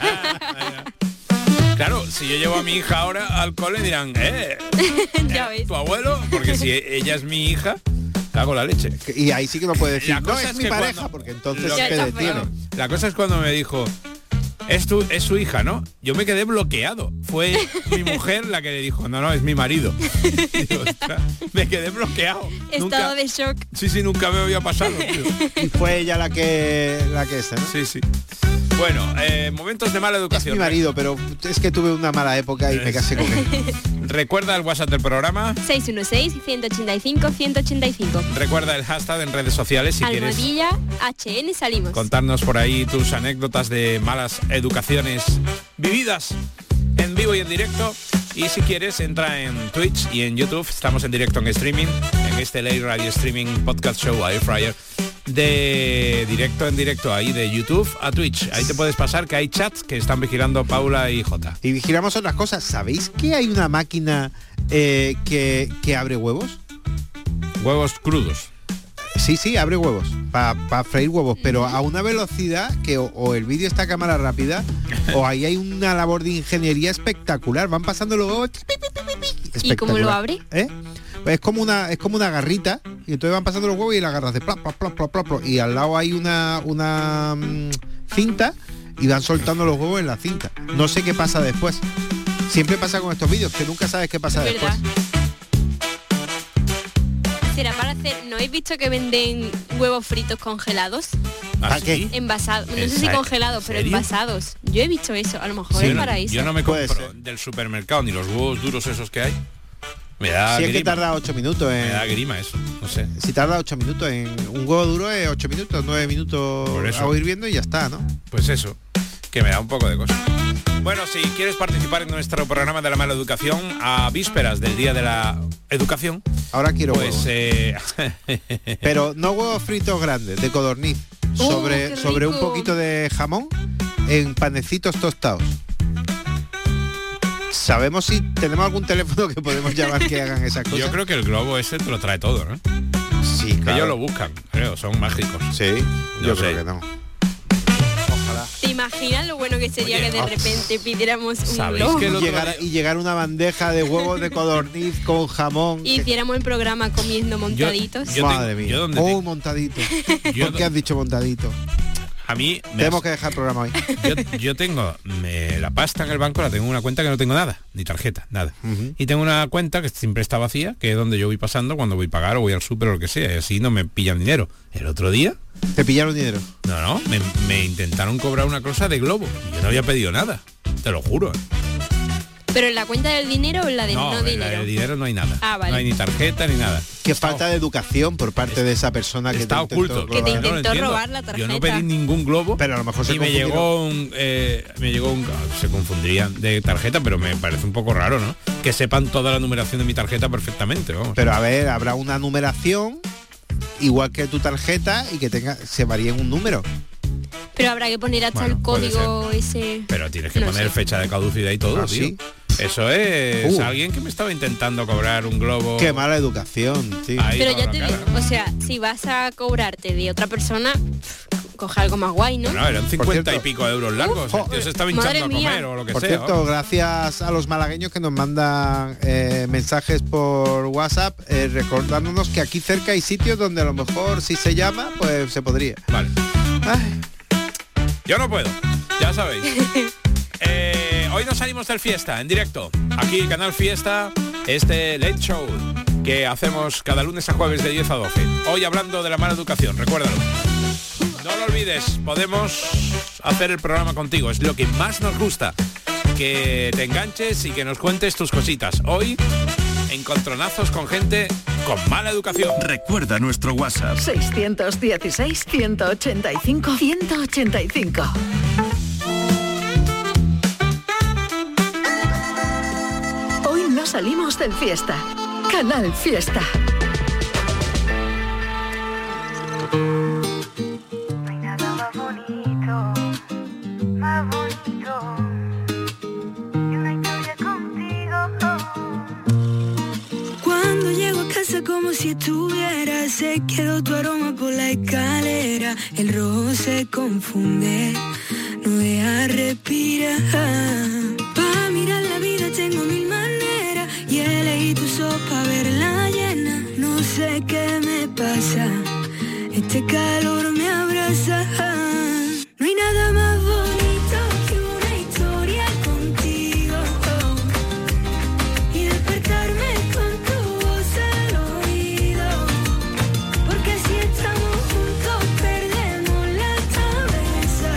Claro, si yo llevo a mi hija ahora al cole dirán, eh, ya ves. tu abuelo, porque si ella es mi hija, cago la leche. Y ahí sí que no puede decir, la no cosa es, es mi que pareja, cuando, porque entonces que, se detiene. La cosa es cuando me dijo, es tu, es su hija, ¿no? Yo me quedé bloqueado. Fue mi mujer la que le dijo, no, no, es mi marido. Y digo, ostras, me quedé bloqueado. Estado nunca, de shock. Sí, sí, nunca me había pasado, tío. Y fue ella la que la que esa, ¿no? Sí, sí. Bueno, eh, momentos de mala educación. Es mi marido, pero es que tuve una mala época y me casé con él. Recuerda el WhatsApp del programa. seis uno seis, uno ocho cinco, uno ocho cinco. Recuerda el hashtag en redes sociales si Almohadilla, quieres H N salimos. contarnos por ahí tus anécdotas de malas educaciones vividas en vivo y en directo. Y si quieres, entra en Twitch y en YouTube. Estamos en directo en streaming, en este Late Radio Streaming Podcast Show Air Fryer. De directo en directo ahí de YouTube a Twitch. Ahí te puedes pasar que hay chats que están vigilando Paula y Jota. Y vigilamos otras cosas. ¿Sabéis que hay una máquina eh, que, que abre huevos? Huevos crudos. Sí, sí, abre huevos. Para pa freír huevos, pero a una velocidad que o, o el vídeo está a cámara rápida o ahí hay una labor de ingeniería espectacular. Van pasando los huevos. ¿Y cómo lo abre? ¿Eh? Es como una es como una garrita y entonces van pasando los huevos y la agarras de plap, plap, plap, plap, plap, plap, y al lado hay una una mmm, cinta y van soltando los huevos en la cinta. No sé qué pasa después. Siempre pasa con estos vídeos que nunca sabes qué pasa después. ¿Será para hacer? ¿No habéis visto que venden huevos fritos congelados? ¿Para qué? Envasados. No sé si congelados, pero envasados. Yo he visto eso. A lo mejor sí, es no, para eso. Yo no me compro del supermercado ni los huevos duros esos que hay. Me da si grima. Es que tarda ocho minutos en... Me da grima eso, no sé. Si tarda ocho minutos en... Un huevo duro es ocho minutos, nueve minutos a hirviendo y ya está, ¿no? Pues eso, que me da un poco de cosa. Bueno, si quieres participar en nuestro programa de la mala educación a vísperas del Día de la Educación... Ahora quiero pues, huevos. Eh... Pero no huevos fritos grandes, de codorniz. Oh, sobre, sobre un poquito de jamón en panecitos tostados. ¿Sabemos si tenemos algún teléfono que podemos llamar que hagan esas cosas? Yo creo que el globo ese te lo trae todo, ¿no? Sí, claro. Ellos lo buscan, creo, son mágicos. Sí, no yo sé. creo que no. Ojalá. ¿Te imaginas lo bueno que sería Oye, que de repente pidiéramos un globo? Que y, llegar, y llegar una bandeja de huevos de codorniz con jamón. Y hiciéramos el programa comiendo montaditos. Yo, yo Madre tengo, mía. Yo donde oh, te... montadito. ¿Por qué has dicho montadito? A mí me tenemos has... que dejar el programa hoy. Yo, yo tengo me, la pasta en el banco, la tengo en una cuenta que no tengo nada, ni tarjeta, nada. Uh-huh. Y tengo una cuenta que siempre está vacía, que es donde yo voy pasando cuando voy a pagar o voy al súper o lo que sea, y así no me pillan dinero. El otro día... ¿Te pillaron dinero? No, no, me, me intentaron cobrar una cosa de globo. Y yo no había pedido nada, te lo juro. ¿Pero en la cuenta del dinero o en la de no, no en dinero? La del dinero no hay nada. Ah, vale. No hay ni tarjeta ni nada. Qué falta de educación por parte de esa persona que está te oculto. Que te intentó no robar la tarjeta. Yo no pedí ningún globo, pero a lo mejor se y me llegó un, eh, me llegó un, se confundiría de tarjeta, pero me parece un poco raro, ¿no? Que sepan toda la numeración de mi tarjeta perfectamente, vamos. Pero a ver, habrá una numeración igual que tu tarjeta y que tenga se varíe en un número. Pero habrá que poner hasta bueno, el código ese. Pero tienes que no poner sé. fecha de caducidad y todo, ¿Ah, tío. sí? Eso es uh. alguien que me estaba intentando cobrar un globo. Qué mala educación, tío. Pero ya te digo, o sea, si vas a cobrarte de otra persona, coge algo más guay, ¿no? No, eran cincuenta y pico de euros largos. Uh, Dios se estaba hinchando a comer mía. o lo que por sea. Por cierto, ¿o? gracias a los malagueños que nos mandan eh, mensajes por WhatsApp eh, recordándonos que aquí cerca hay sitios donde a lo mejor si se llama, pues se podría. Vale. Ay. Yo no puedo, ya sabéis. eh, hoy nos salimos del Fiesta en directo. Aquí Canal Fiesta, este Late Show que hacemos cada lunes a jueves de diez a doce. Hoy hablando de la mala educación, recuérdalo. No lo olvides, podemos hacer el programa contigo, es lo que más nos gusta. Que te enganches y que nos cuentes tus cositas. Hoy, encontronazos con gente con mala educación. Recuerda nuestro WhatsApp. seiscientos dieciséis, ciento ochenta y cinco, ciento ochenta y cinco. Hoy no salimos del Fiesta. Canal Fiesta. si estuviera, se quedó tu aroma por la escalera. El rojo se confunde, no deja respirar. Pa' mirar la vida tengo mil maneras y elegí tus ojos pa' verla llena. No sé qué me pasa, este calor me abraza. No hay nada más bonito que una historia contigo, y despertarme con tu voz al oído, porque si estamos juntos perdemos la cabeza.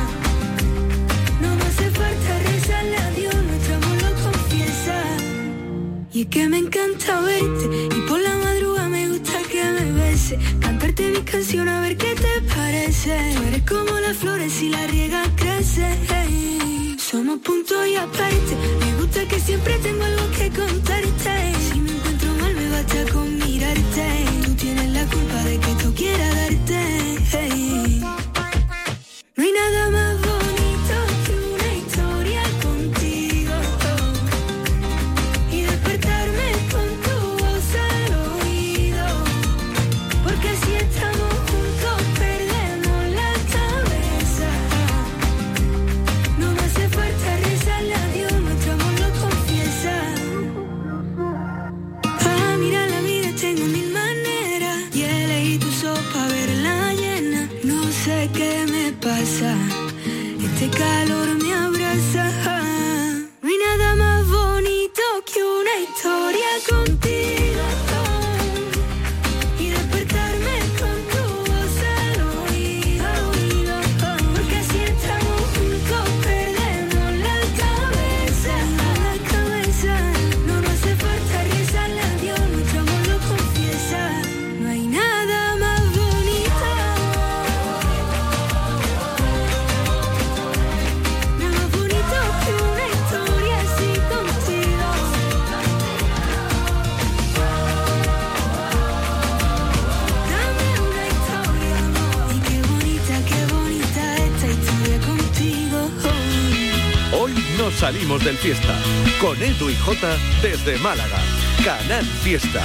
No me hace falta rezarle a Dios, nuestro amor lo confiesa. Y es que me encanta verte y por la madrugada me gusta que me beses, cantarte mis canciones a ver qué te parece. Tú eres como las flores y la riegas crece. Hey. Somos punto y aparte, me gusta que siempre tengo algo que contarte. Si me encuentro mal me basta con mirarte. Tú tienes la culpa de que tú quieras darte. Hey. No hay nada más bonito que una historia contigo, y despertarme con tu voz al oído, porque si estamos juntos perdemos la cabeza. No me hace falta rezarle a Dios, nuestro amor lo confiesa. Ah, mira la vida tengo mil maneras y elegí tus ojos pa' verla llena. No sé qué me pasa, este calor me abraza. No hay nada más bonito que una historia contigo, y despertarme con tu voz al oído, porque si estamos juntos perdemos la cabeza. La cabeza, no nos hace falta rezarle a Dios, nuestro amor lo confiesa. No hay nada más bonito, nada más bonito que una historia así contigo. Dame una historia, amor, y qué bonita, qué bonita esta historia contigo. Hoy nos salimos del fiesta con Edu y Jota desde Málaga. Canal Fiesta.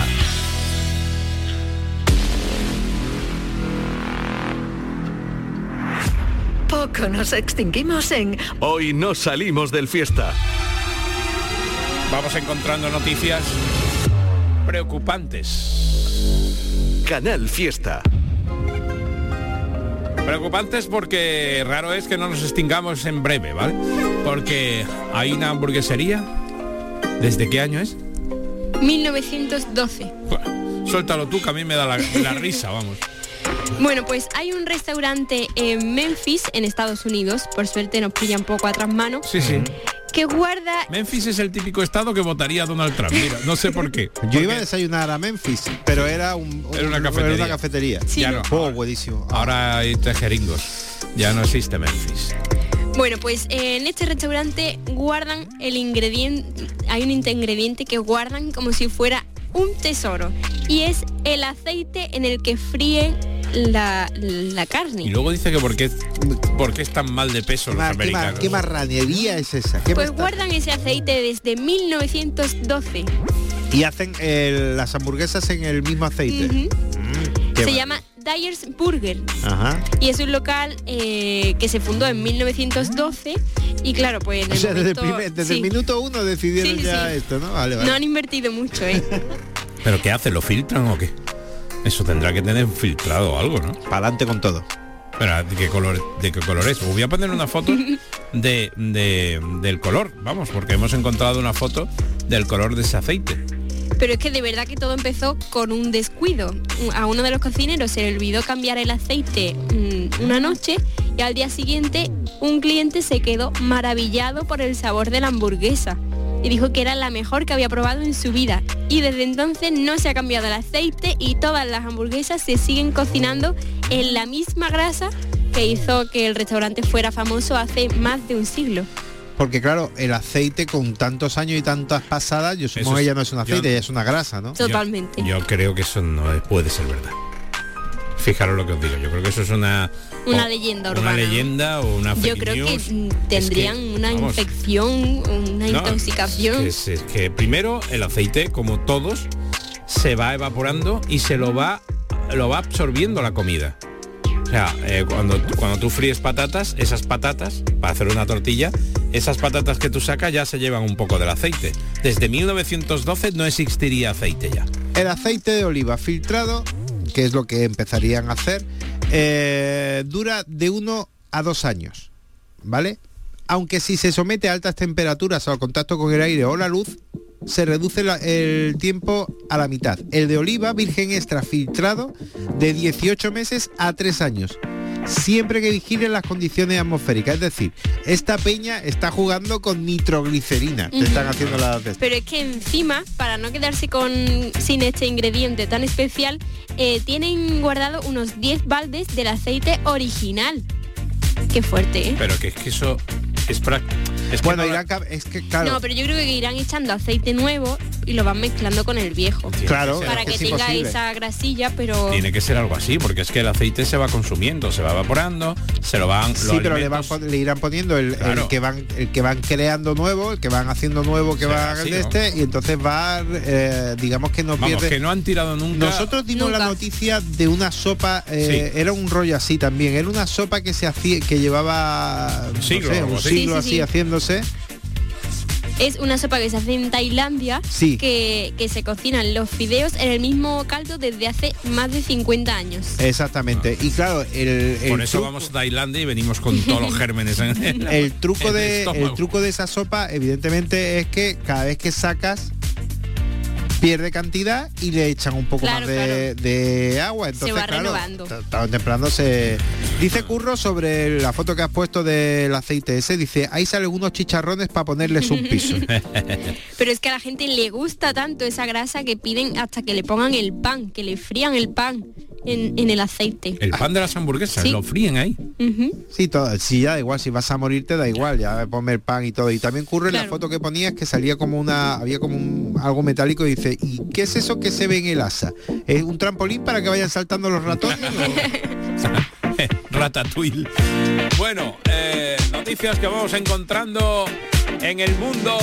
Poco nos extinguimos en Hoy nos salimos del fiesta. Vamos encontrando noticias preocupantes. Canal Fiesta. Preocupantes porque raro es que no nos extingamos en breve, ¿vale? Porque hay una hamburguesería. ¿Desde qué año es? mil novecientos doce. Bueno, suéltalo tú, que a mí me da la, la risa, vamos. Bueno, pues hay un restaurante en Memphis, en Estados Unidos, por suerte nos pilla un poco a tras manos, Sí, sí. que guarda... Memphis es el típico estado que votaría a Donald Trump. Mira, no sé por qué. Yo Porque iba a desayunar a Memphis, pero era, un, un- Era una cafetería. Era una cafetería. Sí. Ya no. Oh, buenísimo. Ahora hay tejeringos. Ya no existe Memphis. Bueno, pues eh, en este restaurante guardan el ingrediente, hay un ingrediente que guardan como si fuera un tesoro, y es el aceite en el que fríen la, la carne. Y luego dice que por qué, por qué es tan mal de peso ¿Qué, los mar- qué, mar- americanos. qué marranería es esa? ¿Qué Pues me está- guardan ese aceite desde mil novecientos doce. Y hacen el- las hamburguesas en el mismo aceite. Ujú. Mm, qué Se va- llama Dyer's Burger. Ajá. Y es un local eh, que se fundó en mil novecientos doce y claro, pues en O el sea, desde, el, momento- primer- desde sí, el minuto uno decidieron Sí, ya sí. esto, ¿no? Vale, vale. no han invertido mucho, ¿eh? ¿Pero qué hace? ¿Lo filtran o qué? Eso tendrá que tener filtrado o algo, ¿no? Para adelante con todo. Pero ¿de qué color, de qué color es? Os voy a poner una foto de, de- del color, vamos, porque hemos encontrado una foto del color de ese aceite. Pero es que de verdad que todo empezó con un descuido. A uno de los cocineros se le olvidó cambiar el aceite mm, una noche y al día siguiente un cliente se quedó maravillado por el sabor de la hamburguesa y dijo que era la mejor que había probado en su vida. Y desde entonces no se ha cambiado el aceite y todas las hamburguesas se siguen cocinando en la misma grasa que hizo que el restaurante fuera famoso hace más de un siglo. Porque claro, el aceite con tantos años y tantas pasadas, yo supongo Eso que es- ya no es un aceite, yo- ya es una grasa, ¿no? Totalmente. Yo, yo creo que eso no es- puede ser verdad. Fijaros lo que os digo, yo creo que eso es una... Una o- leyenda Una urbana. leyenda o una fake Yo creo news. que mm, Es tendrían que, una vamos, infección, una no, intoxicación. Es, es que primero el aceite, como todos, se va evaporando y se lo va, lo va absorbiendo la comida. O sea, eh, cuando, cuando tú fríes patatas, esas patatas, para hacer una tortilla, esas patatas que tú sacas ya se llevan un poco del aceite. Desde mil novecientos doce no existiría aceite ya. El aceite de oliva filtrado, que es lo que empezarían a hacer, eh, dura de uno a dos años, ¿vale? Aunque si se somete a altas temperaturas o al contacto con el aire o la luz, se reduce la, el tiempo a la mitad. El de oliva virgen extra filtrado de dieciocho meses a tres años. Siempre que vigilen las condiciones atmosféricas. Es decir, esta peña está jugando con nitroglicerina. Te están haciendo la... Pero es que encima, para no quedarse con sin este ingrediente tan especial, eh, tienen guardado unos diez baldes del aceite original. Qué fuerte, ¿eh? Pero que es que eso es para... Es que bueno, no irán, es que claro. No, pero yo creo que irán echando aceite nuevo y lo van mezclando con el viejo. Claro, para que es tenga imposible. esa grasilla, pero... Tiene que ser algo así, porque es que el aceite se va consumiendo, se va evaporando, se lo van... Sí, los pero le, van, alimentos- pon- le irán poniendo el, Claro. el que van el que van creando nuevo, el que van haciendo nuevo, que Será van así, de ¿no? este, y entonces va, eh, digamos que no Vamos, pierde. que no han tirado nunca... Nosotros dimos la noticia de una sopa, eh, Sí. era un rollo así también, era una sopa que se hacía, que llevaba no siglo, sé, algo un así. siglo Sí, sí, así sí. haciéndose. Es una sopa que se hace en Tailandia, Sí. que, que se cocinan los fideos en el mismo caldo desde hace más de cincuenta años. Exactamente. Y claro, el, el Por eso truco- vamos a Tailandia y venimos con todos los gérmenes en el, el truco en el de estómago. el truco de esa sopa evidentemente es que cada vez que sacas pierde cantidad y le echan un poco Claro, más de, de agua, entonces va claro, renovando. t- tarde o temprano se dice Curro sobre la foto que has puesto del aceite ese, dice ahí salen unos chicharrones para ponerles un piso. Pero es que a la gente le gusta tanto esa grasa que piden hasta que le pongan el pan, que le frían el pan en, en el aceite. El pan de las hamburguesas, Sí. lo fríen ahí. Ujú. Sí, todo, sí, ya da igual, si vas a morir te da igual, ya ponme el pan y todo. Y también Curro en la Claro. foto que ponías que salía como una, había como un, algo metálico y dice, ¿y qué es eso que se ve en el asa? ¿Es un trampolín para que vayan saltando los ratones? Ratatouille. Bueno, eh, noticias que vamos encontrando en el mundo.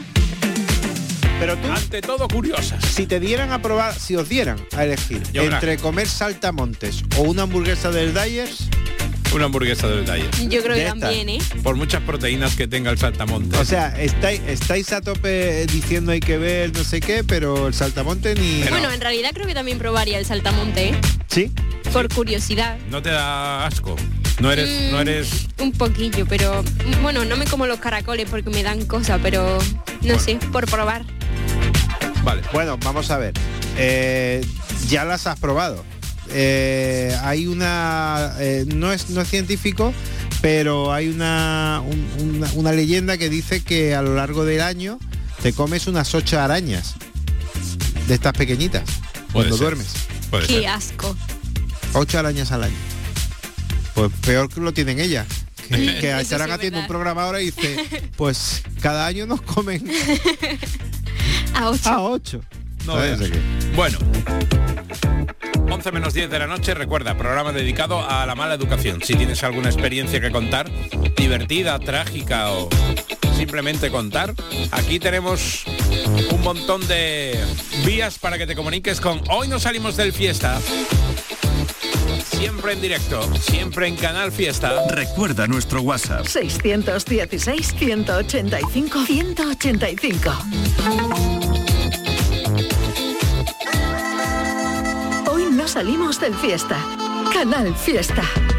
Pero tú, ante todo, curiosas. si te dieran a probar, si os dieran a elegir Yo, entre comer saltamontes o una hamburguesa del Dyers, Una hamburguesa del detalle. Yo creo De que esta. también, ¿eh? Por muchas proteínas que tenga el saltamontes. o sea, estáis, estáis a tope diciendo hay que ver no sé qué, pero el saltamonte ni... Bueno, en realidad creo que también probaría el saltamonte, ¿eh? ¿Sí? Por curiosidad. No te da asco. No eres, Mm, no eres. Un poquillo, pero... mm, Bueno, no me como los caracoles porque me dan cosa, pero... No sé, por probar. Vale. Bueno, vamos a ver. Eh, ya las has probado. Eh, hay una... eh, no, es, no es científico, pero hay una, un- una, una leyenda que dice que a lo largo del año te comes unas ocho arañas de estas pequeñitas cuando ser. duermes. Puede Qué ser. asco. Ocho arañas al año. Pues peor que lo tienen ellas. Que, que Eso estarán sí es haciendo un verdad. programa ahora y dice, pues cada año nos comen A ocho. a ocho. No ¿Sabes? veas. O sea que- Bueno. once menos diez de la noche, recuerda, programa dedicado a la mala educación. Si tienes alguna experiencia que contar, divertida, trágica o simplemente contar, aquí tenemos un montón de vías para que te comuniques con Hoy nos salimos del fiesta. Siempre en directo, siempre en Canal Fiesta. Recuerda nuestro WhatsApp. seiscientos dieciséis, ciento ochenta y cinco, ciento ochenta y cinco. Hoy no salimos del fiesta. Canal Fiesta.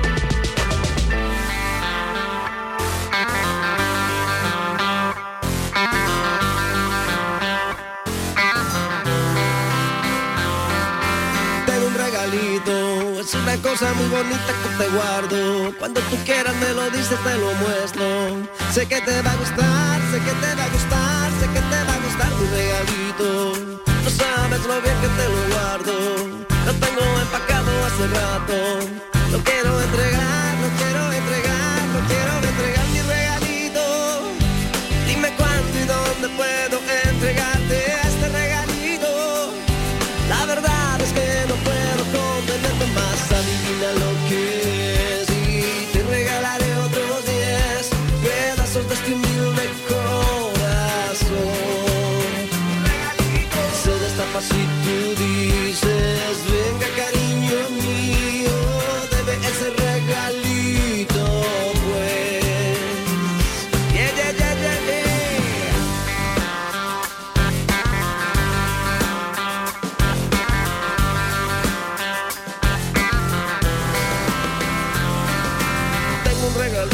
Tengo un regalito, es una cosa muy bonita que te guardo. Cuando tú quieras me lo dices, te lo muestro. Sé que te va a gustar, sé que te va a gustar, sé que te va a gustar mi regalito. No sabes lo bien que te lo guardo. Lo tengo empacado hace rato. Lo quiero entregar, lo quiero entregar, lo quiero entregar mi regalito. Dime cuándo y dónde puedo entregarte este regalito. La verdad es que no puedo contenerme más. Adivina lo que es y te regalaré otros diez pedazos de este humilde corazón. Se destapa si tú dices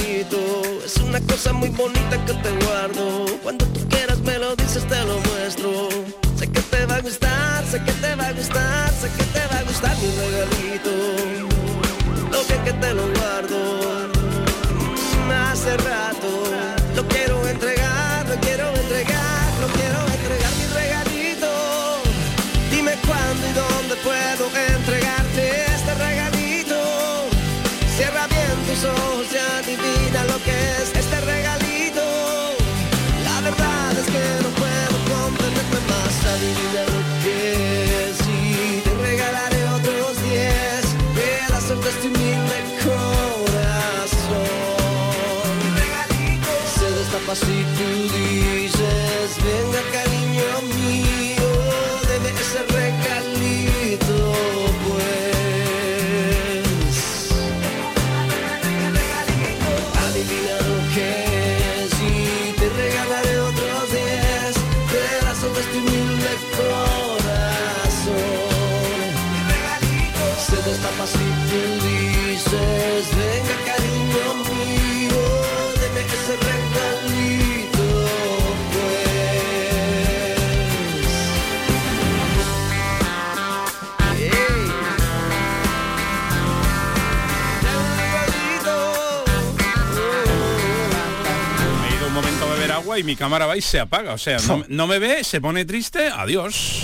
regalito. Es una cosa muy bonita que te guardo. Cuando tú quieras me lo dices, te lo muestro. Sé que te va a gustar, sé que te va a gustar, sé que te va a gustar mi regalito. Lo bien que te lo guardo. Mm, hace rato lo quiero entregar, lo quiero entregar, lo quiero entregar mi regalito. Dime cuándo y dónde puedo entregarte este regalito. Cierra bien tus ojos y adivina lo que es este regalito. La verdad es que no puedo contenerme más. Adivina lo que es y te regalaré otros diez pedazos de este humilde corazón. Mi regalito se destapa si tú dices, venga cariño mío, deme ese regalito pues. Adivina lo que es y te regalaré otros diez pedazos de este humilde corazón. Se destapa si tú dices, venga cariño mío, deme ese regalito pues. Hey. Me he ido un momento a beber agua y mi cámara va y se apaga. O sea, no, no me ve, se pone triste, adiós.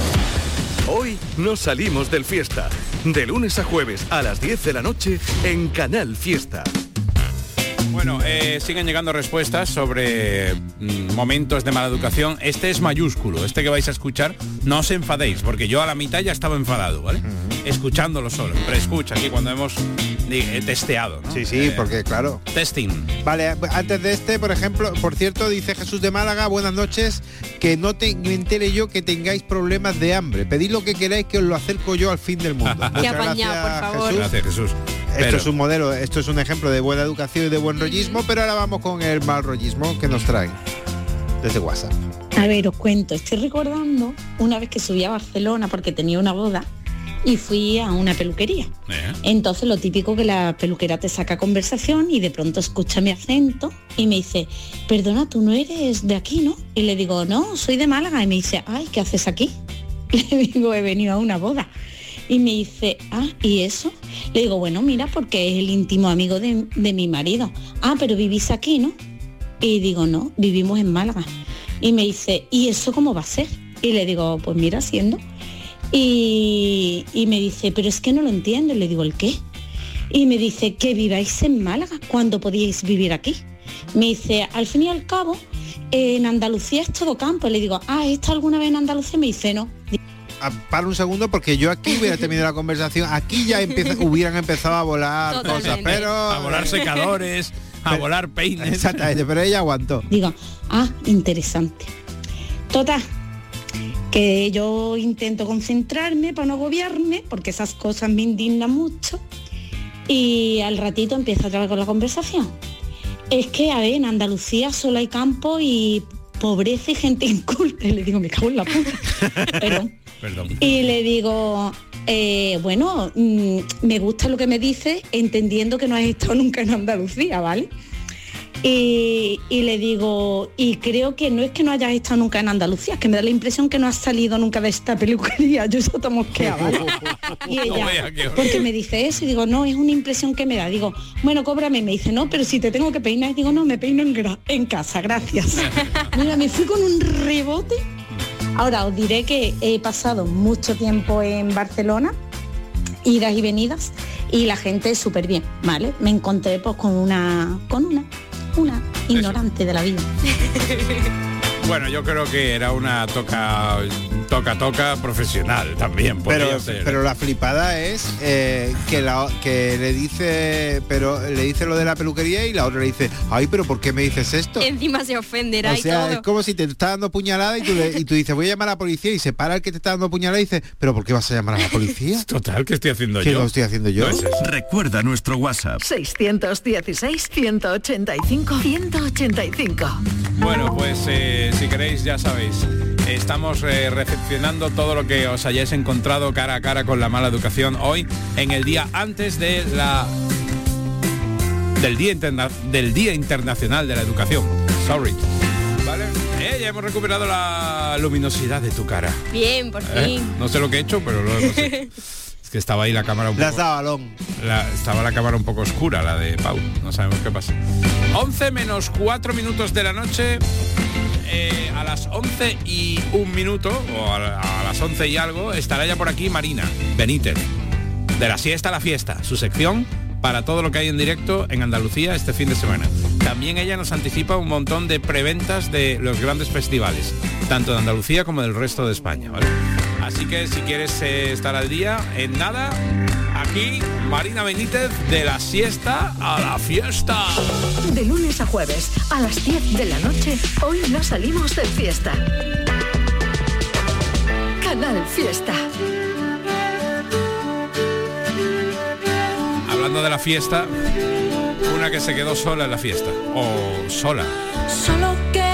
Hoy nos salimos del Fiesta. De lunes a jueves a las diez de la noche en Canal Fiesta. Bueno, eh, siguen llegando respuestas sobre mm, momentos de mala educación. Este es mayúsculo, este que vais a escuchar. No os enfadéis, porque yo a la mitad ya estaba enfadado, ¿vale? Uh-huh. Escuchándolo solo. Pero escucha aquí cuando hemos eh, testeado, ¿no? Sí, sí, eh, porque claro. Testing. Vale, antes de este, por ejemplo, por cierto, dice Jesús de Málaga, buenas noches, que no te, me entere yo que tengáis problemas de hambre. Pedid lo que queráis que os lo acerco yo al fin del mundo. Qué apañado, por favor. Jesús. Gracias, Jesús. Esto Pero... es un modelo, esto es un ejemplo de buena educación y de buen rollismo, pero ahora vamos con el mal rollismo que nos traen desde WhatsApp. A ver, os cuento, estoy recordando una vez que subí a Barcelona porque tenía una boda y fui a una peluquería. ¿Eh? Entonces lo típico que la peluquera te saca conversación y de pronto escucha mi acento y me dice, perdona, tú no eres de aquí, ¿no? Y le digo, no, soy de Málaga. Y me dice, ay, ¿qué haces aquí? Le digo, he venido a una boda. Y me dice, ah, ¿y eso? Le digo, bueno, mira, porque es el íntimo amigo de, de mi marido. Ah, pero vivís aquí, ¿no? Y digo, no, vivimos en Málaga. Y me dice, ¿y eso cómo va a ser? Y le digo, pues mira, siendo. Y, y me dice, pero es que no lo entiendo. Y le digo, ¿el qué? Y me dice, que viváis en Málaga cuando podíais vivir aquí. Me dice, al fin y al cabo, en Andalucía es todo campo. Y le digo, ah, ¿has estado alguna vez en Andalucía? Me dice, no. Para un segundo, porque yo aquí hubiera terminado la conversación, aquí ya empieza, hubieran empezado a volar Totalmente. cosas, pero... A volar secadores, a pero, volar peines. Exactamente, pero ella aguantó. Digo, ah, interesante. Total, que yo intento concentrarme para no agobiarme, porque esas cosas me indignan mucho, y al ratito empieza otra vez con la conversación. Es que, a ver, en Andalucía solo hay campo y pobreza y gente inculta. Y le digo, me cago en la puta. Perdón. Perdón. Y le digo, eh, bueno, mmm, me gusta lo que me dices, entendiendo que no has estado nunca en Andalucía, ¿vale? Y, y le digo, y creo que no es que no hayas estado nunca en Andalucía, es que me da la impresión que no has salido nunca de esta peluquería. Yo eso te mosquea, ¿vale? Y ella, No vea, qué horror. porque me dice eso, y digo, no, es una impresión que me da. Digo, bueno, cóbrame. Y me dice, no, pero si te tengo que peinar. Y digo, no, me peino en, gra- en casa, gracias. Mira, me fui con un rebote. Ahora os diré que he pasado mucho tiempo en Barcelona, idas y venidas, y la gente súper bien, ¿vale? Me encontré pues con una, con una, una ignorante de la vida. Bueno, yo creo que era una toca toca toca profesional también. Pero, Ser. pero la flipada es eh, que la que le dice, pero le dice lo de la peluquería y la otra le dice, ay, pero ¿por qué me dices esto? Encima se ofenderá O y sea, todo. es como si te está dando puñalada y tú, le- y tú dices, voy a llamar a la policía, y se para el que te está dando puñalada y dice, pero ¿por qué vas a llamar a la policía? Total, ¿qué estoy haciendo ¿Qué yo? lo estoy haciendo yo? No es eso. Recuerda nuestro WhatsApp. seiscientos dieciséis, ciento ochenta y cinco, ciento ochenta y cinco. Bueno, pues eh, si queréis, ya sabéis, estamos eh, recepcionando todo lo que os hayáis encontrado cara a cara con la mala educación hoy, en el día antes de la del Día, Interna del Día Internacional de la Educación. Sorry. ¿Vale? Eh, ya hemos recuperado la luminosidad de tu cara. Bien, por fin. ¿Eh? No sé lo que he hecho, pero lo, no sé. Es que estaba ahí la cámara un Le has poco... dado balón. La, estaba la cámara un poco oscura, la de Pau. No sabemos qué pasa. once menos cuatro minutos de la noche. Eh, a las once y un minuto, o a, a las once y algo, estará ya por aquí Marina Benítez, de La Siesta a la Fiesta, su sección para todo lo que hay en directo en Andalucía este fin de semana. También ella nos anticipa un montón de preventas de los grandes festivales, tanto de Andalucía como del resto de España, ¿vale? Así que si quieres eh, estar al día, en nada, aquí Marina Benítez, de La Siesta a la Fiesta. De lunes a jueves, a las diez de la noche, hoy no salimos de fiesta. Canal Fiesta. Hablando de la fiesta, una que se quedó sola en la fiesta, o sola. Solo que